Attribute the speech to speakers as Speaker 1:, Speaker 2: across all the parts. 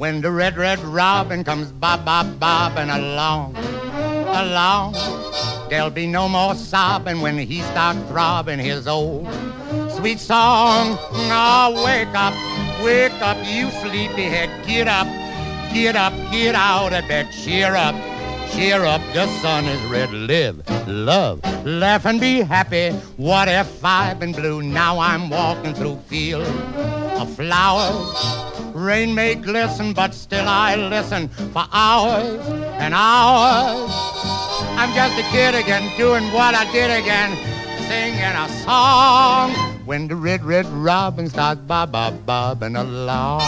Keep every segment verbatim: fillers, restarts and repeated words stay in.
Speaker 1: when the red, red robin comes bob, bob, bobbing along, along. There'll be no more sobbing when he starts throbbing his old sweet song. Oh, wake up, wake up, you sleepyhead. Get up, get up, get out of bed. Cheer up, cheer up, the sun is red. Live, love, laugh and be happy. What if I've been blue? Now I'm walking through fields of flowers. Rain may glisten, but still I listen for hours and hours. I'm just a kid again, doing what I did again, singing a song when the red, red robin starts bob, bob, bobbing along.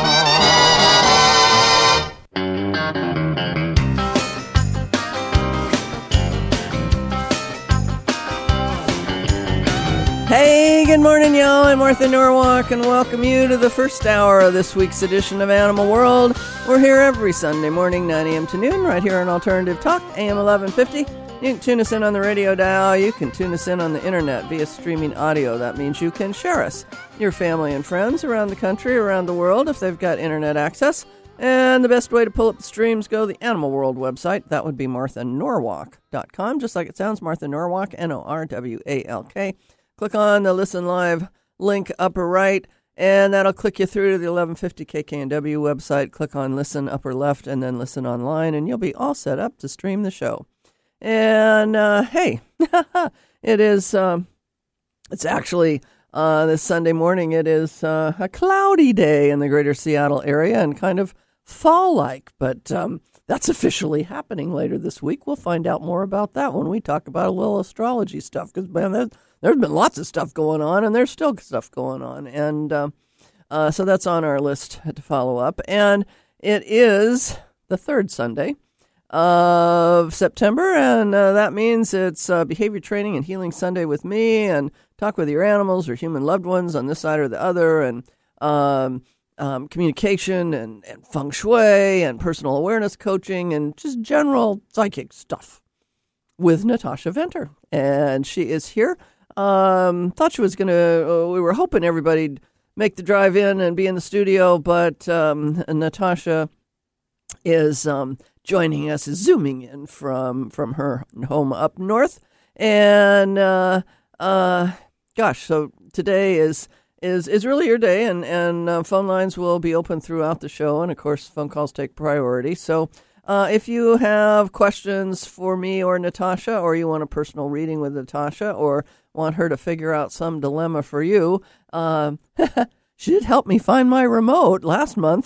Speaker 2: Hey, good morning, y'all. I'm Martha Norwalk, and welcome you to the first hour of this week's edition of Animal World. We're here every Sunday morning, nine a.m. to noon, right here on Alternative Talk, A M eleven fifty. You can tune us in on the radio dial. You can tune us in on the internet via streaming audio. That means you can share us, your family and friends around the country, around the world, if they've got internet access. And the best way to pull up the streams, go to the Animal World website. That would be martha norwalk dot com, just like it sounds, Martha Norwalk, N O R W A L K. Click on the Listen Live link upper right, and that'll click you through to the eleven fifty K K N W website. Click on Listen upper left, and then Listen Online, and you'll be all set up to stream the show. And, uh, hey, it is, um, it's actually, uh, this Sunday morning, it is uh, a cloudy day in the greater Seattle area and kind of fall-like, but um, that's officially happening later this week. We'll find out more about that when we talk about a little astrology stuff, because, man, there's, there's been lots of stuff going on, and there's still stuff going on, and uh, uh, so that's on our list to follow up, and it is the third Sunday of September, and uh, that means it's uh, Behavior Training and Healing Sunday with me, and talk with your animals or human loved ones on this side or the other, and um, um, communication and, and feng shui and personal awareness coaching and just general psychic stuff with Natasha Venter. And she is here. Um, thought she was going to, uh, we were hoping everybody'd make the drive in and be in the studio, but um, Natasha is um, joining us, is zooming in from, from her home up north. And, uh, uh, gosh, so today is is is really your day, and, and uh, phone lines will be open throughout the show, and, of course, phone calls take priority. So uh, if you have questions for me or Natasha, or you want a personal reading with Natasha, or want her to figure out some dilemma for you, um, she did help me find my remote last month,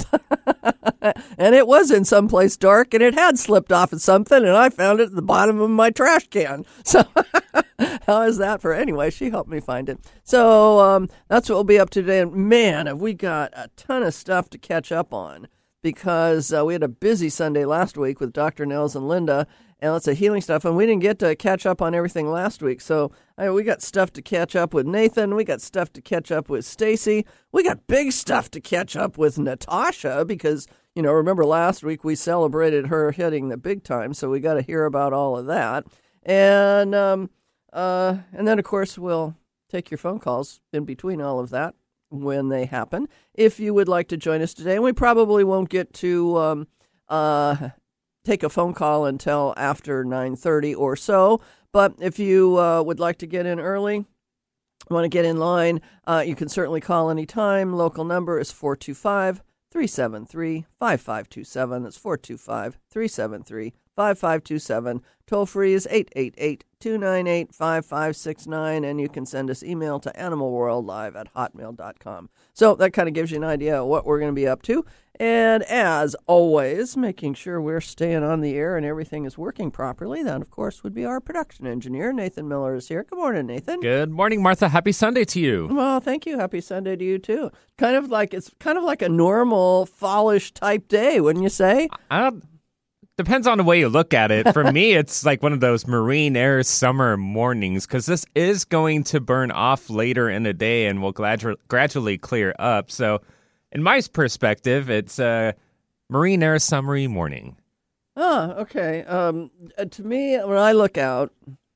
Speaker 2: and it was in someplace dark, and it had slipped off of something, and I found it at the bottom of my trash can. So how is that for? Anyway, she helped me find it. So um, that's what we'll be up to today. And man, have we got a ton of stuff to catch up on, because uh, we had a busy Sunday last week with Doctor Nels and Linda, and lots of healing stuff, and we didn't get to catch up on everything last week. So I, we got stuff to catch up with Nathan. We got stuff to catch up with Stacy. We got big stuff to catch up with Natasha, because, you know, remember last week we celebrated her hitting the big time, so we got to hear about all of that. And um, uh, and then, of course, we'll take your phone calls in between all of that when they happen, if you would like to join us today. And we probably won't get to um, uh, take a phone call until after nine thirty or so. But if you uh, would like to get in early, want to get in line, uh, you can certainly call anytime. Local number is four two five, three seven three, five five two seven. That's four two five, three seven three, five five two seven. Toll free is eight eight eight, two nine eight, five five six nine, and you can send us email to animalworldlive at hotmail dot com. So that kind of gives you an idea of what we're going to be up to. And as always, making sure we're staying on the air and everything is working properly, that, of course, would be our production engineer. Nathan Miller is here. Good morning, Nathan.
Speaker 3: Good morning, Martha. Happy Sunday to you.
Speaker 2: Well, thank you. Happy Sunday to you, too. Kind of like, it's kind of like a normal fallish type day, wouldn't you say?
Speaker 3: I don't... Depends on the way you look at it. For me, it's like one of those marine air summer mornings, because this is going to burn off later in the day and will gradu- gradually clear up. So in my perspective, it's a marine air summery morning.
Speaker 2: Oh, okay. Um, to me, when I look out,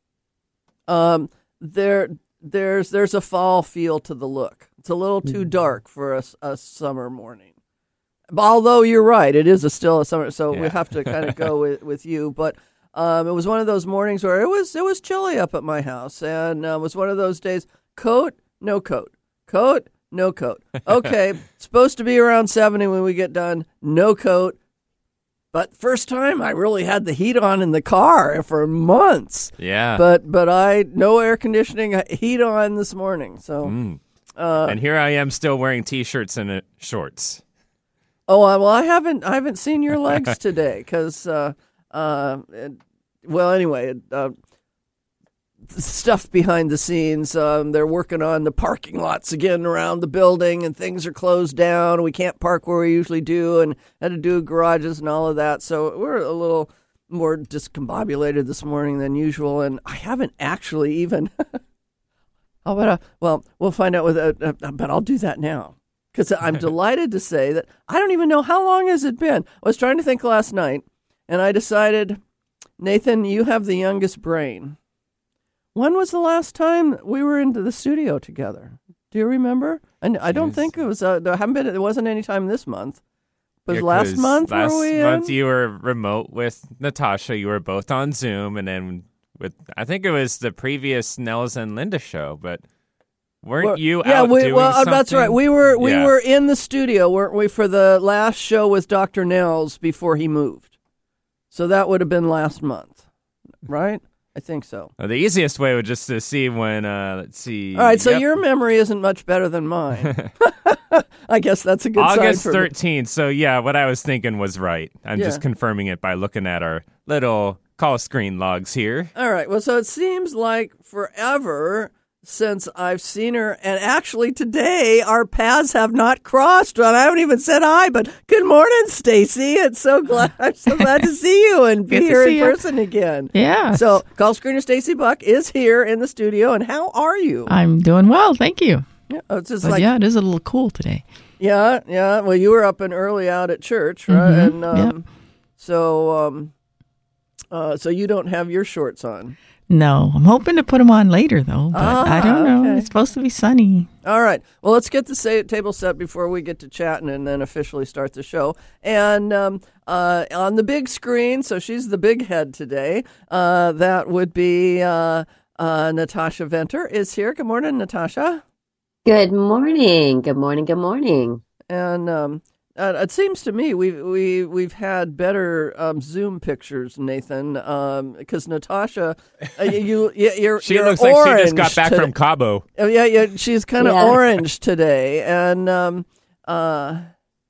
Speaker 2: um, there, there's there's a fall feel to the look. It's a little too dark for a, a summer morning. Although you're right, it is a still a summer, so
Speaker 3: Yeah.
Speaker 2: we have to kind of go with, with you. But um, it was one of those mornings where it was it was chilly up at my house, and uh, it was one of those days. Coat, no coat. Coat, no coat. Okay, supposed to be around seventy when we get done. No coat. But first time I really had the heat on in the car for months.
Speaker 3: Yeah.
Speaker 2: But but I no air conditioning, heat on this morning. So.
Speaker 3: Mm.
Speaker 2: Uh,
Speaker 3: and here I am still wearing T-shirts and uh, shorts.
Speaker 2: Oh uh, well, I haven't I haven't seen your legs today because uh, uh, it, well anyway, uh, stuff behind the scenes. Um, they're working on the parking lots again around the building, and things are closed down. We can't park where we usually do, and had to do garages and all of that. So we're a little more discombobulated this morning than usual, and I haven't actually even. Oh, but uh, well, we'll find out with uh, uh, but I'll do that now. Because I'm delighted to say that I don't even know how long has it been. I was trying to think last night, and I decided, Nathan, you have the youngest brain. When was the last time we were into the studio together? Do you remember? And I don't
Speaker 3: Yes.
Speaker 2: think it was. Uh, there haven't been. It wasn't any time this month. It was
Speaker 3: Yeah,
Speaker 2: last
Speaker 3: 'cause
Speaker 2: month.
Speaker 3: Last
Speaker 2: were we
Speaker 3: month
Speaker 2: in?
Speaker 3: you were remote with Natasha. You were both on Zoom, and then with I think it was the previous Nels and Linda show, but. Weren't
Speaker 2: Well,
Speaker 3: you
Speaker 2: yeah,
Speaker 3: out
Speaker 2: we,
Speaker 3: doing
Speaker 2: well,
Speaker 3: something?
Speaker 2: uh, that's right. We were we
Speaker 3: Yeah.
Speaker 2: were in the studio, weren't we, for the last show with Doctor Nels before he moved. So that would have been last month, right? I think so.
Speaker 3: Well, the easiest way would just to see when. Uh, let's see.
Speaker 2: All right, so
Speaker 3: Yep.
Speaker 2: your memory isn't much better than mine. I guess that's a good
Speaker 3: August
Speaker 2: sign for me.
Speaker 3: thirteenth. So yeah, what I was thinking was right. I'm
Speaker 2: Yeah.
Speaker 3: just confirming it by looking at our little call screen logs here.
Speaker 2: All right, well, so it seems like forever since I've seen her, and actually today our paths have not crossed. And I haven't even said hi, but good morning, Stacy. It's so glad I'm so glad to see you and be
Speaker 4: Good to
Speaker 2: here
Speaker 4: see
Speaker 2: in
Speaker 4: you.
Speaker 2: person again.
Speaker 4: Yeah.
Speaker 2: So call screener Stacy Buck is here in the studio, and how are you?
Speaker 4: I'm doing well, thank you.
Speaker 2: Yeah, it's just
Speaker 4: But
Speaker 2: like
Speaker 4: yeah, it is a little cool today.
Speaker 2: yeah, yeah. Well, you were up and early out at church, right?
Speaker 4: Mhm,
Speaker 2: And um, so, um, uh, so you don't have your shorts on.
Speaker 4: No, I'm hoping to put them on later though, but I
Speaker 2: Ah,
Speaker 4: don't know.
Speaker 2: okay.
Speaker 4: It's supposed to be sunny.
Speaker 2: All right. Well, let's get the sa- table set before we get to chatting and then officially start the show. And um, uh, on the big screen, so she's the big head today. Uh, that would be uh, uh, Natasha Venter is here. Good morning, Natasha.
Speaker 5: Good morning. Good morning. Good morning.
Speaker 2: And um, uh, it seems to me we've we we've had better um, Zoom pictures, Nathan, because Natasha, uh, you, you you're
Speaker 3: She
Speaker 2: you're
Speaker 3: looks like she just got
Speaker 2: orange
Speaker 3: back
Speaker 2: today.
Speaker 3: from Cabo.
Speaker 2: Oh, yeah, yeah, she's kind of
Speaker 5: Yeah.
Speaker 2: orange today, and um, uh,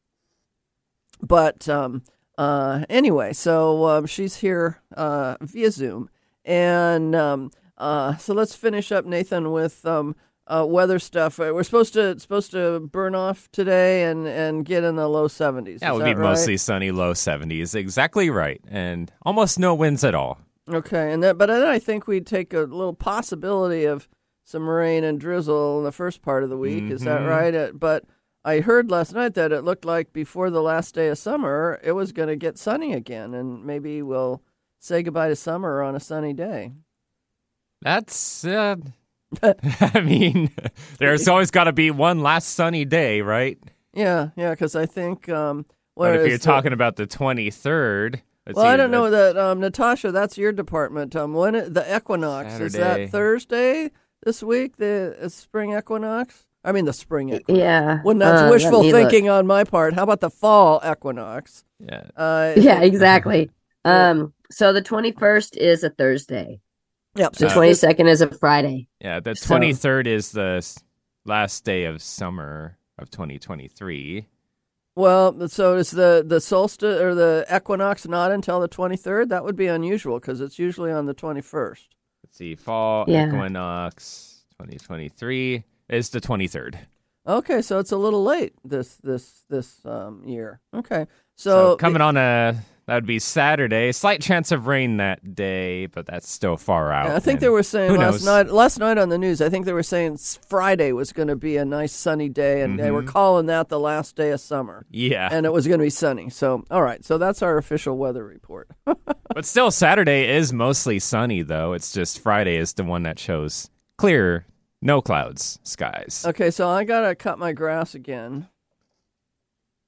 Speaker 2: but um, uh, anyway, so um, she's here uh, via Zoom, and um, uh, so let's finish up, Nathan, with um, uh, weather stuff. Uh, We're supposed to supposed to burn off today and, and get in the low seventies.
Speaker 3: That
Speaker 2: Is
Speaker 3: would be
Speaker 2: right?
Speaker 3: mostly sunny, low seventies. Exactly right, and almost no winds at all.
Speaker 2: Okay, and that, but then I think we'd take a little possibility of some rain and drizzle in the first part of the week. Is that
Speaker 3: Mhm.
Speaker 2: right? Uh, but I heard last night that it looked like before the last day of summer, it was going to get sunny again, and maybe we'll say goodbye to summer on a sunny day.
Speaker 3: That's. Uh, I mean, there's always got to be one last sunny day, right?
Speaker 2: Yeah, yeah, because I think. Um,
Speaker 3: But if
Speaker 2: whereas
Speaker 3: you're
Speaker 2: the-
Speaker 3: talking about the twenty-third, let's
Speaker 2: well,
Speaker 3: see,
Speaker 2: I don't
Speaker 3: the-
Speaker 2: know that um, Natasha. That's your department. Um, when it, the equinox is
Speaker 3: Saturday.
Speaker 2: that Thursday this week? The uh, spring equinox. I mean the spring equinox.
Speaker 5: Yeah.
Speaker 2: Well, that's
Speaker 5: Uh, let
Speaker 2: wishful
Speaker 5: me look.
Speaker 2: thinking on my part. How about the fall equinox?
Speaker 3: Yeah.
Speaker 2: Uh,
Speaker 5: Yeah, exactly. Um, so the twenty-first is a Thursday.
Speaker 2: Yep.
Speaker 5: The
Speaker 2: So
Speaker 3: Uh,
Speaker 5: twenty-second is a Friday.
Speaker 3: Yeah, the
Speaker 5: So-
Speaker 3: twenty-third is the s- last day of summer of twenty twenty-three.
Speaker 2: well, so is the the solstice or the equinox not until the twenty-third? That would be unusual because it's usually on the twenty-first.
Speaker 3: Let's see, fall
Speaker 5: Yeah.
Speaker 3: equinox twenty twenty-three is the twenty-third.
Speaker 2: Okay, so it's a little late this this this um, year. Okay,
Speaker 3: So,
Speaker 2: so,
Speaker 3: coming on a that would be Saturday. Slight chance of rain that day, but that's still far out.
Speaker 2: I think
Speaker 3: and
Speaker 2: they were saying
Speaker 3: who
Speaker 2: last
Speaker 3: knows?
Speaker 2: night. Last night on the news, I think they were saying s- Friday was going to be a nice sunny day, and they were
Speaker 3: Mhm.
Speaker 2: calling that the last day of summer,
Speaker 3: Yeah,
Speaker 2: and it was going to be sunny. So, all right, so that's our official weather report.
Speaker 3: but still, Saturday is mostly sunny though. It's just Friday is the one that shows clear, no clouds, skies.
Speaker 2: Okay, so I gotta cut my grass again.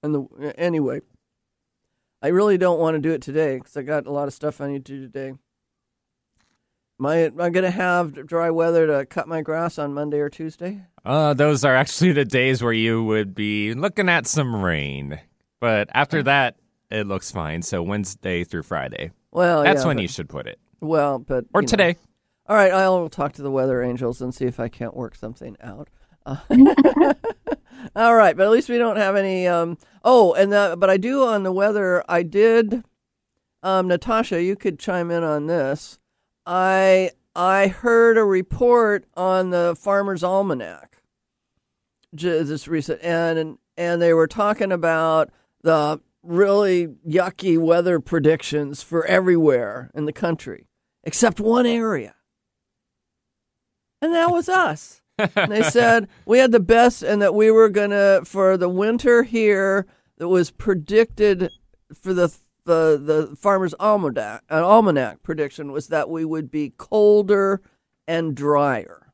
Speaker 2: And the anyway, I really don't want to do it today because I got a lot of stuff I need to do today. Am I, am I going to have dry weather to cut my grass on Monday or Tuesday?
Speaker 3: Uh, those are actually the days where you would be looking at some rain. But after that, it looks fine. So Wednesday through Friday.
Speaker 2: Well,
Speaker 3: That's
Speaker 2: yeah,
Speaker 3: when
Speaker 2: but,
Speaker 3: you should put it.
Speaker 2: Well, but...
Speaker 3: Or
Speaker 2: you know.
Speaker 3: today.
Speaker 2: All right, I'll talk to the weather angels and see if I can't work something out. Uh, all right, but at least we don't have any... Um, oh, and the, but I do on the weather, I did... Um, Natasha, you could chime in on this. I I heard a report on the Farmer's Almanac this recent, and and they were talking about the really yucky weather predictions for everywhere in the country, except one area. And that was us. And they said we had the best and that we were going to, for the winter here that was predicted for the the, the Farmer's Almanac, an Almanac prediction was that we would be colder and drier.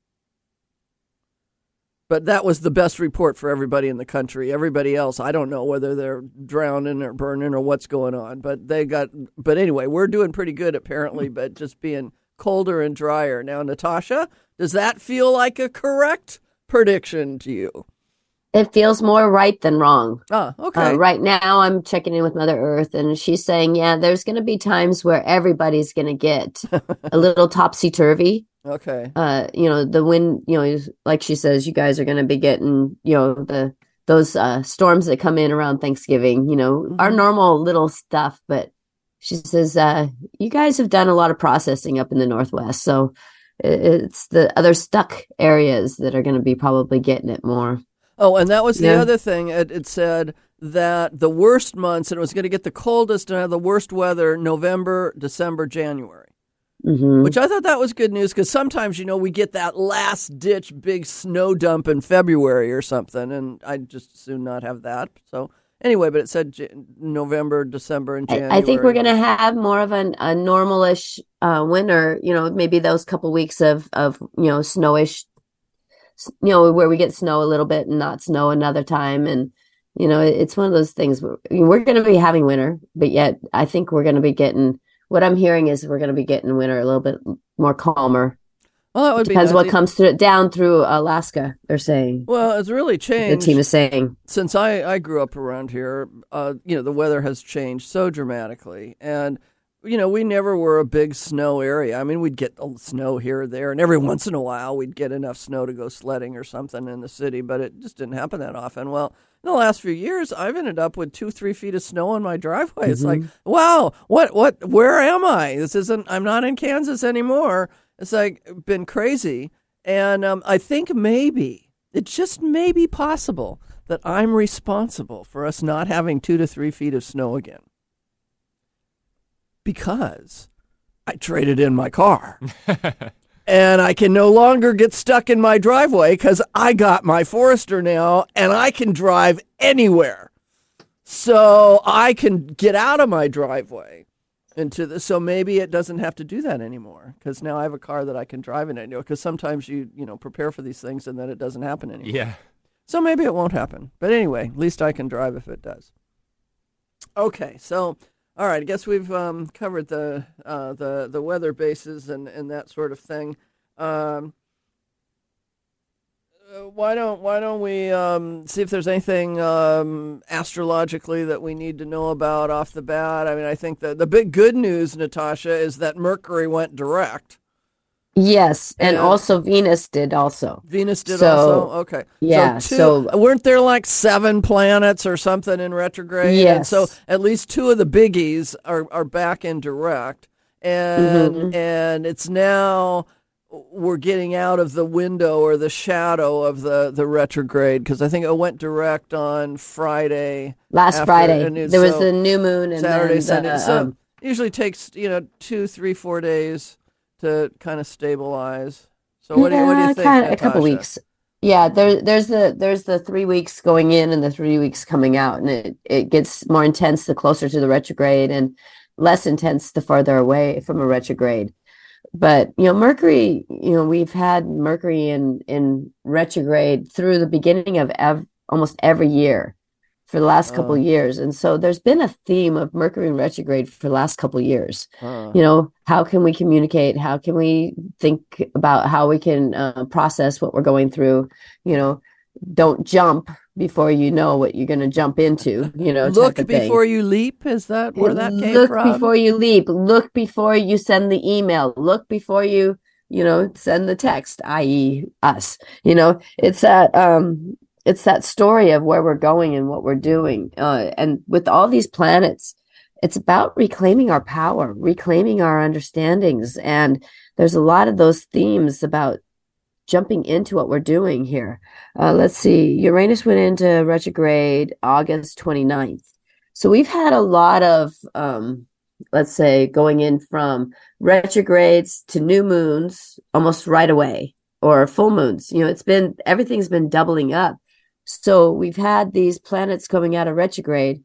Speaker 2: But that was the best report for everybody in the country. Everybody else, I don't know whether they're drowning or burning or what's going on. But they got. But anyway, we're doing pretty good apparently. But just being colder and drier. Now, Natasha, does that feel like a correct prediction to you?
Speaker 5: It feels more right than wrong.
Speaker 2: Ah, okay.
Speaker 5: Uh, right now, I'm checking in with Mother Earth, and she's saying, yeah, there's going to be times where everybody's going to get a little topsy-turvy.
Speaker 2: Okay.
Speaker 5: Uh, you know, the wind, you know, like she says, you guys are going to be getting, you know, the those uh, storms that come in around Thanksgiving, you know, mm-hmm. our normal little stuff. But she says, uh, you guys have done a lot of processing up in the Northwest. So it's the other stuck areas that are going to be probably getting it more.
Speaker 2: Oh, and that was the
Speaker 5: yeah.
Speaker 2: other thing. It, it said that the worst months, and it was going to get the coldest and have the worst weather November, December, January.
Speaker 5: Mm-hmm.
Speaker 2: Which I thought that was good news because sometimes, you know, we get that last-ditch big snow dump in February or something, and I'd just as soon not have that. So anyway, but it said J- November, December, and January.
Speaker 5: I think we're going to have more of an, a normalish uh, winter, you know, maybe those couple weeks of, of, you know, snowish, you know, where we get snow a little bit and not snow another time. And, you know, it's one of those things where we're going to be having winter, but yet I think we're going to be getting, what I'm hearing is we're going to be getting winter a little bit more calmer.
Speaker 2: Well, that would
Speaker 5: Depends
Speaker 2: be
Speaker 5: what comes through, down through Alaska, they're saying.
Speaker 2: Well, it's really changed.
Speaker 5: The team is saying.
Speaker 2: Since I, I grew up around here, uh, you know, the weather has changed so dramatically. And, you know, we never were a big snow area. I mean, we'd get snow here or there, and every once in a while we'd get enough snow to go sledding or something in the city, but it just didn't happen that often. Well, in the last few years, I've ended up with two, three feet of snow on my driveway. Mm-hmm. It's like, wow, what, what, where am I? This isn't, I'm not in Kansas anymore. It's like been crazy. And um, I think maybe, it just may be possible that I'm responsible for us not having two to three feet of snow again. Because I traded in my car. And I can no longer get stuck in my driveway because I got my Forester now and I can drive anywhere. So I can get out of my driveway into the, so maybe it doesn't have to do that anymore because now I have a car that I can drive in anymore. Because sometimes you, you know, prepare for these things and then it doesn't happen anymore.
Speaker 3: Yeah.
Speaker 2: So maybe it won't happen. But anyway, at least I can drive if it does. Okay, so... All right, I guess we've um, covered the uh, the the weather bases and, and that sort of thing. Um, uh, why don't why don't we um, see if there's anything um, astrologically that we need to know about off the bat? I mean, I think the the big good news, Natasha, is that Mercury went direct.
Speaker 5: Yes, and,
Speaker 2: and
Speaker 5: also Venus did also.
Speaker 2: Venus did
Speaker 5: so,
Speaker 2: also? Okay.
Speaker 5: Yeah,
Speaker 2: so, two,
Speaker 5: so...
Speaker 2: Weren't there like seven planets or something in retrograde?
Speaker 5: Yes.
Speaker 2: And so at least two of the biggies are, are back in direct. And
Speaker 5: mm-hmm.
Speaker 2: and it's now we're getting out of the window or the shadow of the, the retrograde because I think it went direct on Friday.
Speaker 5: Last Friday.
Speaker 2: New,
Speaker 5: there
Speaker 2: so
Speaker 5: was the new moon and
Speaker 2: Saturday,
Speaker 5: then
Speaker 2: Sunday.
Speaker 5: The,
Speaker 2: so
Speaker 5: um,
Speaker 2: it usually takes, you know, two, three, four days to kind of stabilize. So what do you, what do you think,
Speaker 5: kind of,
Speaker 2: Natasha?
Speaker 5: A couple weeks. Yeah, there, there's the there's the three weeks going in and the three weeks coming out, and it, it gets more intense the closer to the retrograde and less intense the farther away from a retrograde. But, you know, Mercury, you know, we've had Mercury in, in retrograde through the beginning of ev- almost every year for the last couple
Speaker 2: Uh.
Speaker 5: of years. And so there's been a theme of Mercury in retrograde for the last couple of years.
Speaker 2: Uh.
Speaker 5: You know, how can we communicate? How can we think about how we can uh, process what we're going through? You know, don't jump before you know what you're going to jump into, you know,
Speaker 2: Look
Speaker 5: type of thing.
Speaker 2: before you leap. Is that where that came
Speaker 5: Look
Speaker 2: from?
Speaker 5: before you leap. Look before you send the email. Look before you, you know, send the text, that is us. You know, it's that um it's that story of where we're going and what we're doing. Uh, and with all these planets, it's about reclaiming our power, reclaiming our understandings. And there's a lot of those themes about jumping into what we're doing here. Uh, let's see. Uranus went into retrograde August twenty-ninth. So we've had a lot of, um, let's say, going in from retrogrades to new moons almost right away, or full moons. You know, it's been, everything's been doubling up. So we've had these planets coming out of retrograde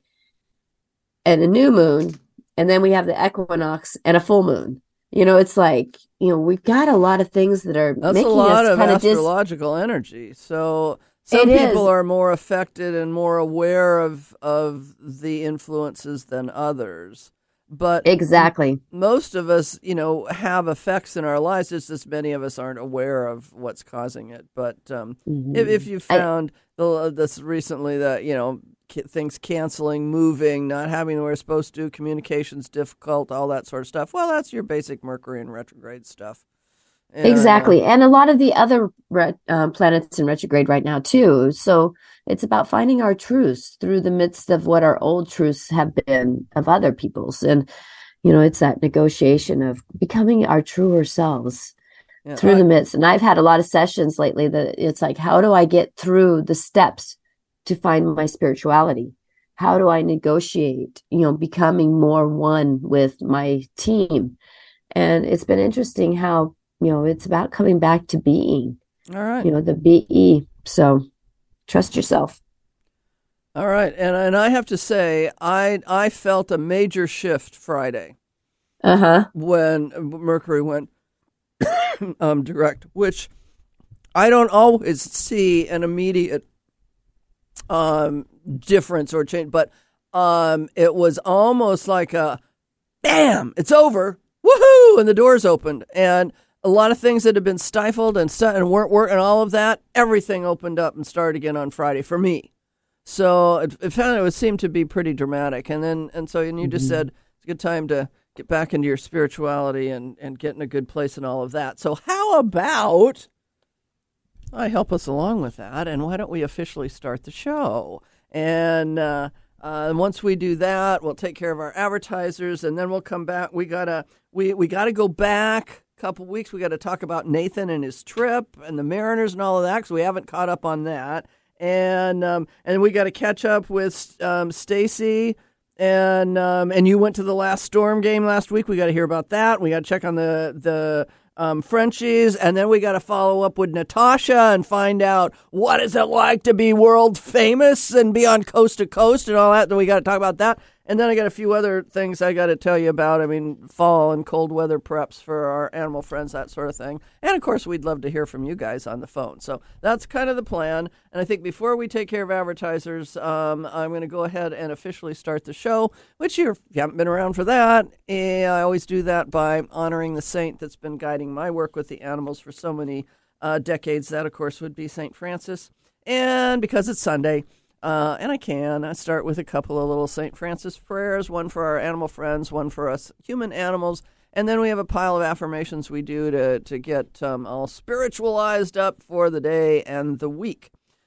Speaker 5: and a new moon, and then we have the equinox and a full moon. You know, it's like, you know, we've got a lot of things that are
Speaker 2: That's
Speaker 5: making
Speaker 2: a lot
Speaker 5: us
Speaker 2: of
Speaker 5: kind of dis-
Speaker 2: astrological energy. So some
Speaker 5: It
Speaker 2: people
Speaker 5: is.
Speaker 2: are more affected and more aware of of the influences than others. But
Speaker 5: Exactly.
Speaker 2: most of us, you know, have effects in our lives. It's just many of us aren't aware of what's causing it. But um,
Speaker 5: Mhm.
Speaker 2: if, if you
Speaker 5: I-
Speaker 2: found the, this recently that, you know, ca- things canceling, moving, not having what we're supposed to, communications difficult, all that sort of stuff, well, that's your basic Mercury in retrograde stuff. And, uh,
Speaker 5: Exactly. And a lot of the other ret- um, planets in retrograde right now, too. So it's about finding our truths through the midst of what our old truths have been of other people's. And, you know, it's that negotiation of becoming our truer selves
Speaker 2: yeah,
Speaker 5: through
Speaker 2: I-
Speaker 5: the midst. And I've had a lot of sessions lately that it's like, how do I get through the steps to find my spirituality? How do I negotiate, you know, becoming more one with my team? And it's been interesting how, you know, it's about coming back to being,
Speaker 2: all right.
Speaker 5: you know, the B E. So trust yourself.
Speaker 2: All right. And and I have to say, I I felt a major shift Friday
Speaker 5: Uh-huh.
Speaker 2: when Mercury went um, direct, which I don't always see an immediate um, difference or change, but um, it was almost like a bam, it's over, woohoo, and the doors opened, and a lot of things that had been stifled and stu- and weren't working, all of that, everything opened up and started again on Friday for me. So it, it found it would seem to be pretty dramatic, and then and so and you just said it's a good time to get back into your spirituality and and get in a good place and all of that. So how about I help us along with that, and why don't we officially start the show? And uh, uh, once we do that, we'll take care of our advertisers, and then we'll come back. We gotta we we gotta go back a couple weeks. We got to talk about Nathan and his trip and the Mariners and all of that, because we haven't caught up on that. And um, and we got to catch up with um, Stacy, and um, and you went to the last Storm game last week. We got to hear about that. We got to check on the the um, Frenchies, and then we got to follow up with Natasha and find out what is it like to be world famous and be on coast to coast and all that. Then we got to talk about that. And then I got a few other things I got to tell you about. I mean, fall and cold weather preps for our animal friends, that sort of thing. And, of course, we'd love to hear from you guys on the phone. So that's kind of the plan. And I think before we take care of advertisers, um, I'm going to go ahead and officially start the show, which you're, if you haven't been around for that, eh, I always do that by honoring the saint that's been guiding my work with the animals for so many uh, decades. That, of course, would be Saint Francis. And because it's Sunday, Uh, and I can. I start with a couple of little Saint Francis prayers, one for our animal friends, one for us human animals, and then we have a pile of affirmations we do to, to get um, all spiritualized up for the day and the week.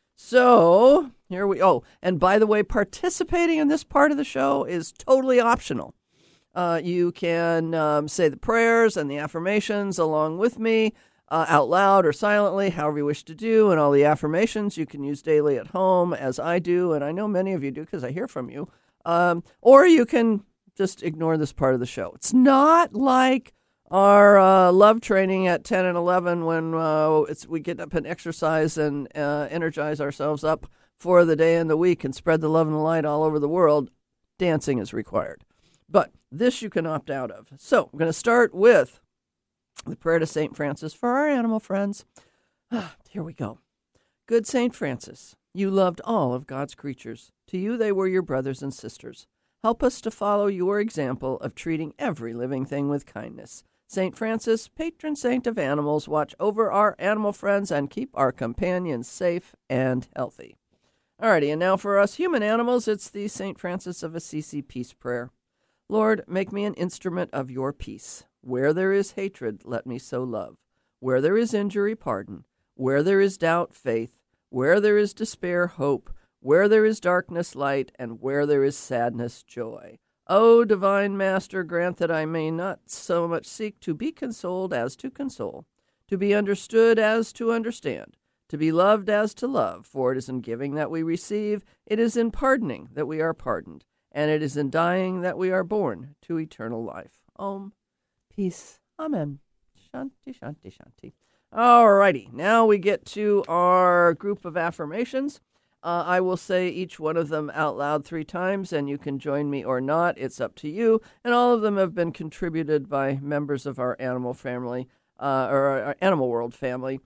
Speaker 2: So here we Oh, and by the way, participating in this part of the show is totally optional. Uh, you can um, say the prayers and the affirmations along with me. Uh, out loud or silently, however you wish to do, and all the affirmations you can use daily at home, as I do, and I know many of you do because I hear from you. Um, or you can just ignore this part of the show. It's not like our uh, love training at ten and eleven when uh, it's, we get up and exercise and uh, energize ourselves up for the day and the week and spread the love and the light all over the world. Dancing is required. But this you can opt out of. So I'm going to start with the prayer to Saint Francis for our animal friends. Ah, here we go. Good Saint Francis, You loved all of God's creatures. To you they were your brothers and sisters. Help us to follow your example of treating every living thing with kindness. Saint Francis, patron saint of animals, watch over our animal friends and keep our companions safe and healthy. Alrighty, and now for us human animals, it's the Saint Francis of Assisi Peace Prayer. Lord, make me an instrument of your peace. Where there is hatred, let me sow love. Where there is injury, pardon. Where there is doubt, faith. Where there is despair, hope. Where there is darkness, light. And where there is sadness, joy. O divine Master, grant that I may not so much seek to be consoled as to console, to be understood as to understand, to be loved as to love, for it is in giving that we receive, it is in pardoning that we are pardoned, and it is in dying that we are born to eternal life. Om. Peace. Amen. Shanti, shanti, shanti. All righty. Now we get to our group of affirmations. Uh, I will say each one of them out loud three times, and you can join me or not. It's up to you. And all of them have been contributed by members of our animal family, uh, or our Animal World family.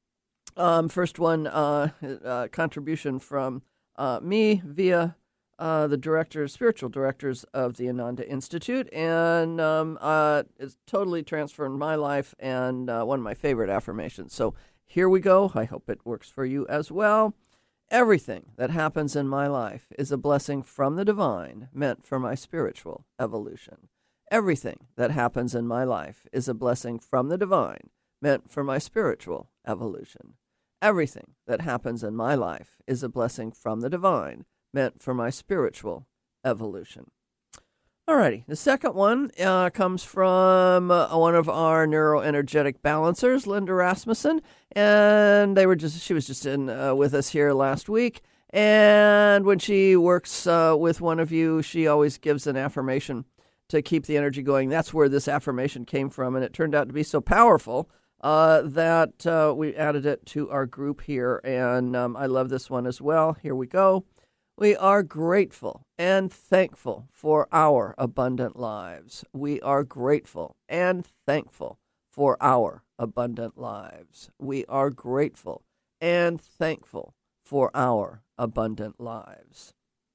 Speaker 2: Um, first one, uh, uh, contribution from uh, me via uh, the directors, spiritual directors of the Ananda Institute, and um, uh, it's totally transformed my life and uh, one of my favorite affirmations. So here we go. I hope it works for you as well. Everything that happens in my life is a blessing from the divine meant for my spiritual evolution. Everything that happens in my life is a blessing from the divine meant for my spiritual evolution. Everything that happens in my life is a blessing from the divine meant for my spiritual evolution. Alrighty, the second one uh, comes from uh, one of our neuroenergetic balancers, Linda Rasmussen, and they were just she was just in uh, with us here last week. And when she works uh, with one of you, she always gives an affirmation to keep the energy going. That's where this affirmation came from, and it turned out to be so powerful uh, that uh, we added it to our group here. And um, I love this one as well. Here we go. We are grateful and thankful for our abundant lives. We are grateful and thankful for our abundant lives. We are grateful and thankful for our abundant lives.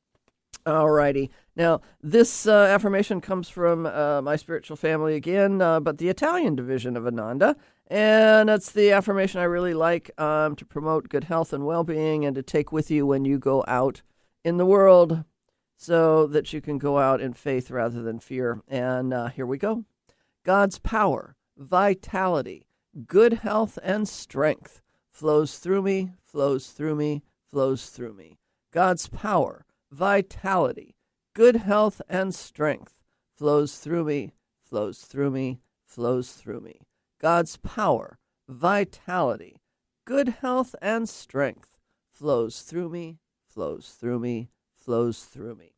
Speaker 2: All righty. Now, this uh, affirmation comes from uh, my spiritual family again, uh, but the Italian division of Ananda. And it's the affirmation I really like um, to promote good health and well-being and to take with you when you go out in the world, so that you can go out in faith rather than fear. And uh, here we go. God's power, vitality, good health, and strength flows through me, flows through me, flows through me. God's power, vitality, good health, and strength flows through me, flows through me, flows through me. God's power, vitality, good health, and strength flows through me, flows through me, flows through me.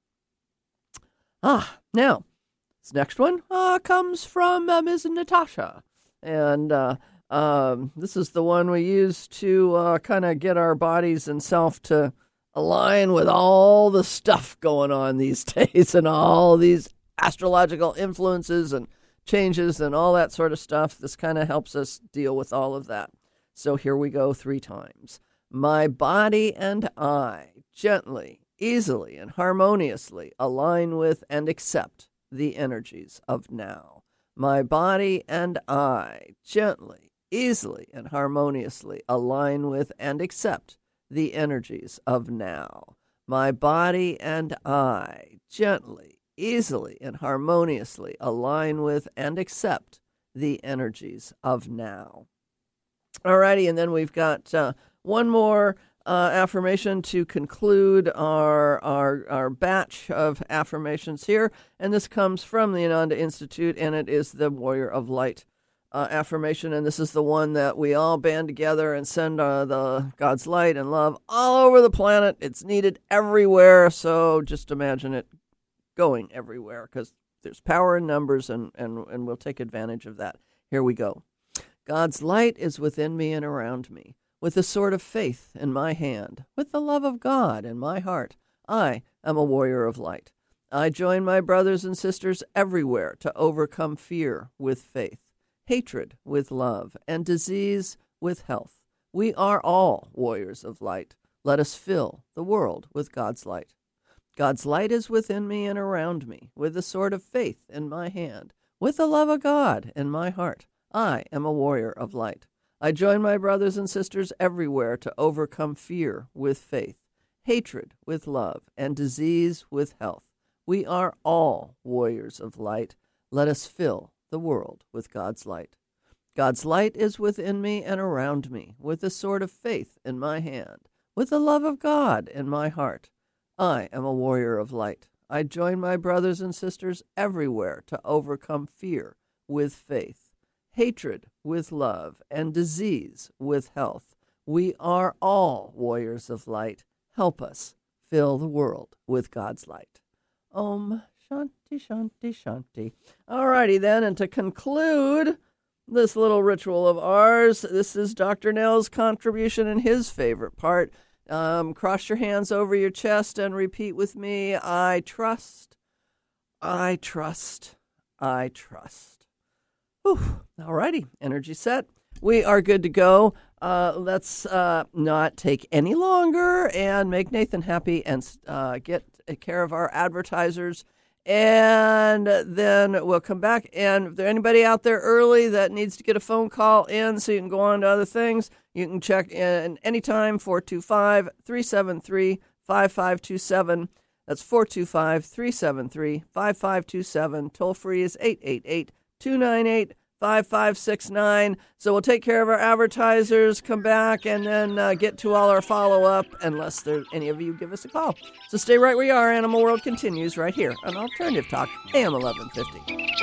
Speaker 2: Ah, now, this next one uh, comes from uh, Miz Natasha. And uh, um, this is the one we use to uh, kind of get our bodies and self to align with all the stuff going on these days and all these astrological influences and changes and all that sort of stuff. This kind of helps us deal with all of that. So here we go three times. My body and I gently, easily, and harmoniously align with and accept the energies of now. My body and I gently, easily, and harmoniously align with and accept the energies of now. My body and I gently, easily, and harmoniously align with and accept the energies of now. Alrighty, and then we've got uh, one more uh, affirmation to conclude our, our our batch of affirmations here, and this comes from the Ananda Institute, and it is the Warrior of Light uh, affirmation, and this is the one that we all band together and send uh, the God's light and love all over the planet. It's needed everywhere, so just imagine it going everywhere, because there's power in numbers, and, and, and we'll take advantage of that. Here we go. God's light is within me and around me. With the sword of faith in my hand, with the love of God in my heart, I am a warrior of light. I join my brothers and sisters everywhere to overcome fear with faith, hatred with love, and disease with health. We are all warriors of light. let us fill the world with God's light. God's light is within me and around me, with the sword of faith in my hand, with the love of God in my heart. I am a warrior of light. I join my brothers and sisters everywhere to overcome fear with faith, hatred with love, and disease with health. We are all warriors of light. Let us fill the world with God's light. God's light is within me and around me, with the sword of faith in my hand, with the love of God in my heart. I am a warrior of light. I join my brothers and sisters everywhere to overcome fear with faith, hatred with love, and disease with health. We are all warriors of light. Help us fill the world with God's light. Om Shanti Shanti Shanti. All righty then, and to conclude this little ritual of ours, this is Doctor Nell's contribution in his favorite part. Um, cross your hands over your chest and repeat with me. I trust, I trust, I trust. Whew. All righty, energy set. We are good to go. Uh, let's uh, not take any longer and make Nathan happy and uh, get care of our advertisers. And then we'll come back. And if there's anybody out there early that needs to get a phone call in so you can go on to other things, you can check in anytime, four two five, three seven three, five five two seven. That's four two five, three seven three, five five two seven. Toll free is eight eight eight, two nine eight, five five six nine. So we'll take care of our advertisers, come back, and then uh, get to all our follow-up unless there, any of you give us a call. So stay right where you are. Animal World continues right here on Alternative Talk, A M eleven fifty.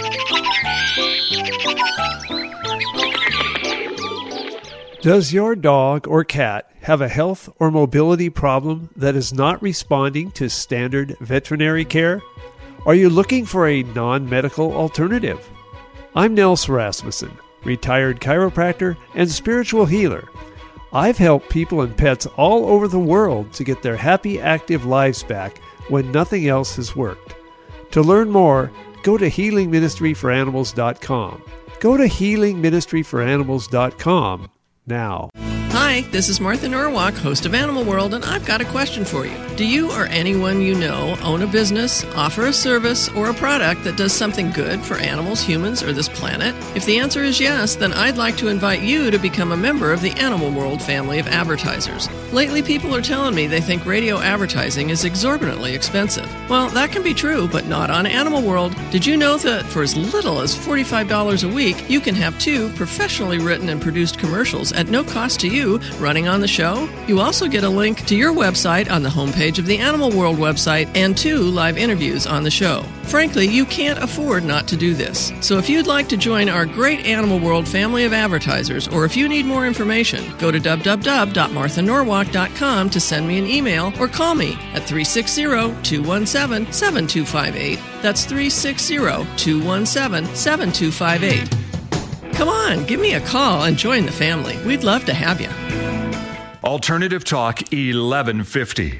Speaker 6: Does your dog or cat have a health or mobility problem that is not responding to standard veterinary care? Are you looking for a non-medical alternative? I'm Nels Rasmussen, retired chiropractor and spiritual healer. I've helped people and pets all over the world to get their happy, active lives back when nothing else has worked. To learn more, go to healing ministry for animals dot com. Go to healing ministry for animals dot com now.
Speaker 2: Hi, this is Martha Norwalk, host of Animal World, and I've got a question for you. Do you or anyone you know own a business, offer a service, or a product that does something good for animals, humans, or this planet? If the answer is yes, then I'd like to invite you to become a member of the Animal World family of advertisers. Lately, people are telling me they think radio advertising is exorbitantly expensive. Well, that can be true, but not on Animal World. Did you know that for as little as forty-five dollars a week, you can have two professionally written and produced commercials at no cost to you running on the show? You also get a link to your website on the homepage of the Animal World website and two live interviews on the show. Frankly, you can't afford not to do this. So if you'd like to join our great Animal World family of advertisers, or if you need more information, go to w w w dot martha norwalk dot com to send me an email or call me at three six zero, two one seven, seven two five eight. That's three six zero, two one seven, seven two five eight. Come on, give me a call and join the family. We'd love to have you.
Speaker 7: Alternative Talk eleven fifty.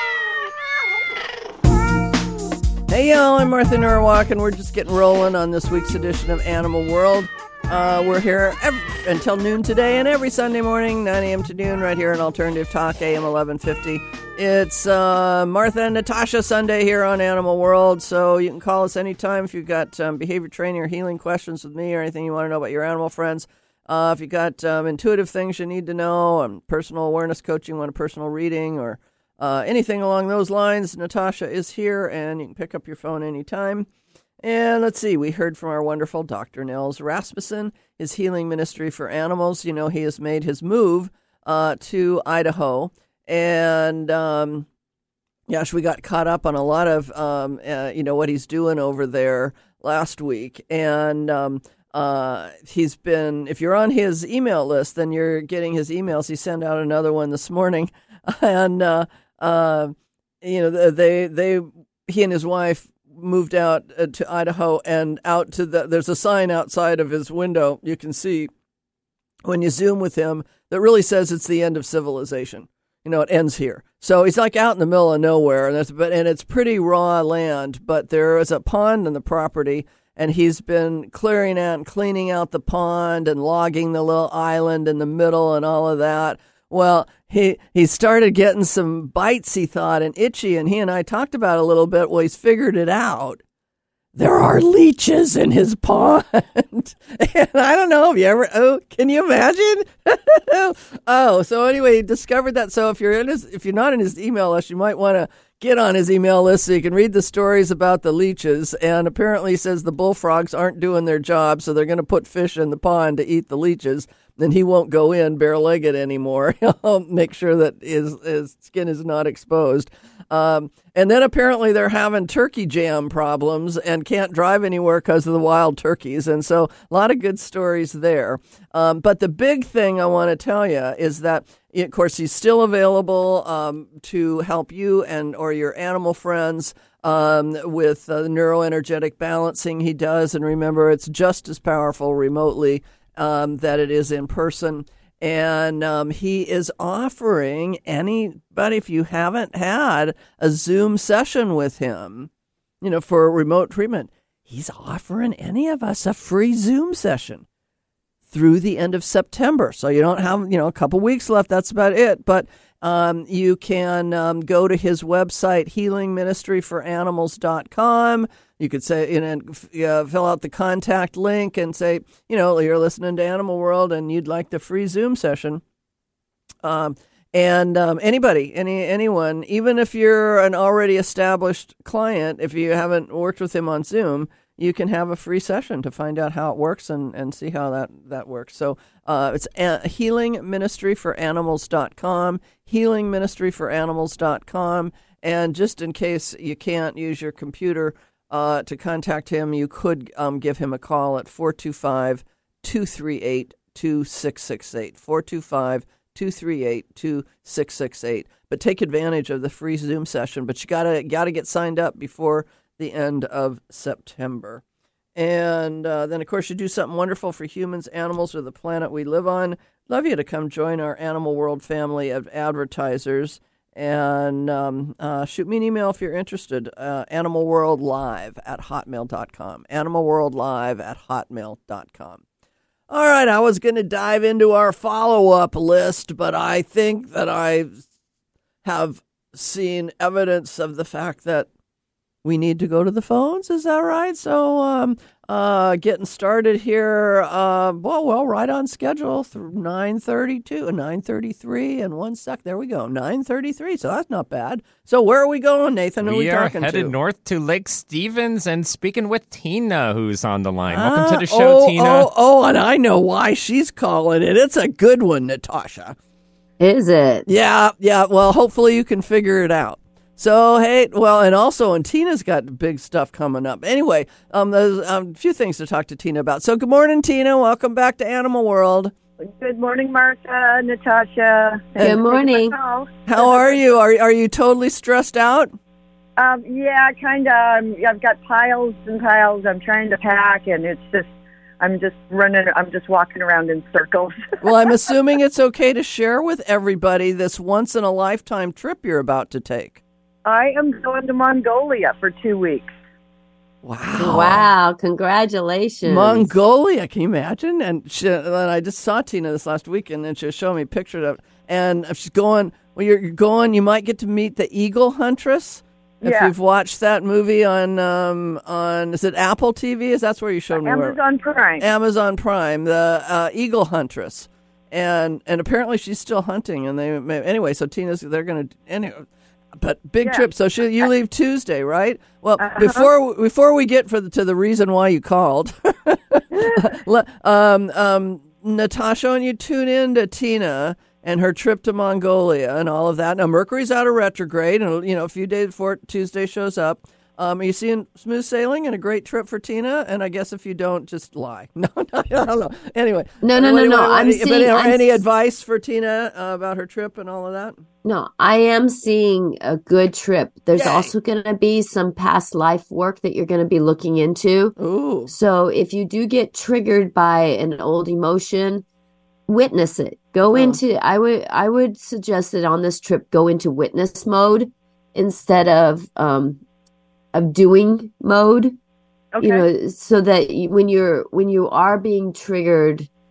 Speaker 2: Hey y'all, I'm Martha Norwalk, and we're just getting rolling on this week's edition of Animal World. Uh, we're here every, until noon today, and every Sunday morning, nine a.m. to noon, right here on Alternative Talk, A M eleven fifty. It's uh, Martha and Natasha Sunday here on Animal World, so you can call us anytime if you've got um, behavior training or healing questions with me or anything you want to know about your animal friends. Uh, if you've got um, intuitive things you need to know, um, personal awareness coaching, want a personal reading, or uh, anything along those lines, Natasha is here, and you can pick up your phone anytime. And let's see, we heard from our wonderful Doctor Nels Rasmussen, his healing ministry for animals. You know, he has made his move uh, to Idaho. And, um, gosh, we got caught up on a lot of, um, uh, you know, what he's doing over there last week. And um, uh, he's been, if you're on his email list, then you're getting his emails. He sent out another one this morning. And, uh, uh, you know, they, they, he and his wife moved out uh, to Idaho, and out to the, there's a sign outside of his window you can see when you zoom with him that really says it's the end of civilization. You know, it ends here. So he's like out in the middle of nowhere, and that's, but and it's pretty raw land, but there is a pond on the property, and he's been clearing out and cleaning out the pond and logging the little island in the middle and all of that. Well, he he started getting some bites, he thought, and itchy, and he and I talked about it a little bit. Well, he's figured it out. There are leeches in his pond. And I don't know if you ever, oh, can you imagine? Oh, so anyway, he discovered that. So if you're in his, if you're not in his email list, you might want to get on his email list so you can read the stories about the leeches. And apparently he says the bullfrogs aren't doing their job, so they're going to put fish in the pond to eat the leeches. Then he won't go in bare-legged anymore. He'll make sure that his, his skin is not exposed. Um, and then apparently they're having turkey jam problems and can't drive anywhere because of the wild turkeys. And so a lot of good stories there. Um, but the big thing I want to tell you is that, of course, he's still available um, to help you and or your animal friends um, with uh, neuroenergetic balancing he does. And remember, it's just as powerful remotely Um, that it is in person. And um, he is offering anybody, if you haven't had a Zoom session with him, you know, for remote treatment, he's offering any of us a free Zoom session through the end of September. So you don't have, you know, a couple weeks left. That's about it. But um, you can um, go to his website, healing ministry for animals dot com. You could say, you know, uh, fill out the contact link and say, you know, you're listening to Animal World and you'd like the free Zoom session. Um, and um, anybody, any anyone, even if you're an already established client, if you haven't worked with him on Zoom, you can have a free session to find out how it works and, and see how that, that works. So uh, it's a- healing ministry for animals dot com, healing ministry for animals dot com. And just in case you can't use your computer Uh, to contact him, you could um, give him a call at four two five, two three eight, two six six eight, four two five, two three eight, two six six eight. But take advantage of the free Zoom session, but you gotta gotta get signed up before the end of September. And uh, then, of course, you do something wonderful for humans, animals, or the planet we live on. Love you to come join our Animal World family of advertisers. And um, uh, shoot me an email if you're interested, uh, animalworldlive at hotmail dot com, animalworldlive at hotmail dot com. All right, I was going to dive into our follow-up list, but I think that I have seen evidence of the fact that we need to go to the phones. Is that right? So um, uh, getting started here, uh, well, well, right on schedule through nine thirty-two, nine thirty-three, and one sec. There we go, nine thirty-three. So that's not bad. So where are we going, Nathan? Who
Speaker 3: we
Speaker 2: are we
Speaker 3: are
Speaker 2: talking
Speaker 3: headed
Speaker 2: to?
Speaker 3: north to Lake Stevens and speaking with Tina, who's on the line.
Speaker 2: Ah,
Speaker 3: Welcome to the show,
Speaker 2: oh,
Speaker 3: Tina.
Speaker 2: Oh, oh, and I know why she's calling it. It's a good one, Natasha.
Speaker 5: Is it?
Speaker 2: Yeah, yeah. Well, hopefully you can figure it out. So, hey, well, and also, and Tina's got big stuff coming up. Anyway, um, there's um, a few things to talk to Tina about. So, good morning, Tina. Welcome back to Animal World.
Speaker 8: Good morning, Martha, Natasha.
Speaker 5: Good morning.
Speaker 2: How are you? Are are you totally stressed out?
Speaker 8: Um, yeah, kind of. Um, I've got piles and piles. I'm trying to pack, and it's just, I'm just running, I'm just walking around in circles.
Speaker 2: Well, I'm assuming it's okay to share with everybody this once-in-a-lifetime trip you're about to take.
Speaker 8: I am going to Mongolia for two weeks.
Speaker 2: Wow.
Speaker 5: Wow, congratulations.
Speaker 2: Mongolia, can you imagine? And, she, and I just saw Tina this last weekend, and she was showing me pictures of it. And if she's going, well, you're, you're going, you might get to meet the eagle huntress. If
Speaker 8: Yeah.
Speaker 2: you've watched that movie on, um, on is it Apple T V? Is that's where you showed me? where-
Speaker 8: Amazon Prime.
Speaker 2: Amazon Prime, the uh, eagle huntress. And and apparently she's still hunting. And they anyway, so Tina's, they're going to, anyway. But big
Speaker 8: Yeah.
Speaker 2: trip. So she, you leave Tuesday, right? Well,
Speaker 8: Uh-huh.
Speaker 2: before before we get for the, to the reason why you called, le- um, um, Natasha, and you tune in to Tina and her trip to Mongolia and all of that. Now Mercury's out of retrograde, and you know a few days before Tuesday shows up. Um, are you seeing smooth sailing and a great trip for Tina? And I guess if you don't, just lie. No, no, I don't know. Anyway,
Speaker 5: No, no, no,
Speaker 2: what-
Speaker 5: no,
Speaker 2: what-
Speaker 5: I'm
Speaker 2: but
Speaker 5: seeing- I'm
Speaker 2: any
Speaker 5: s-
Speaker 2: advice for Tina uh, about her trip and all of that?
Speaker 5: No, I am seeing a good trip. There's
Speaker 2: Yay.
Speaker 5: also going to be some past life work that you're going to be looking into.
Speaker 2: Ooh.
Speaker 5: So if you do get triggered by an old emotion, witness it. Go
Speaker 2: Oh.
Speaker 5: into, I would, I would suggest that on this trip, go into witness mode instead of, um, of doing mode.
Speaker 8: Okay.
Speaker 5: You know, so that you, when you're, when you are being triggered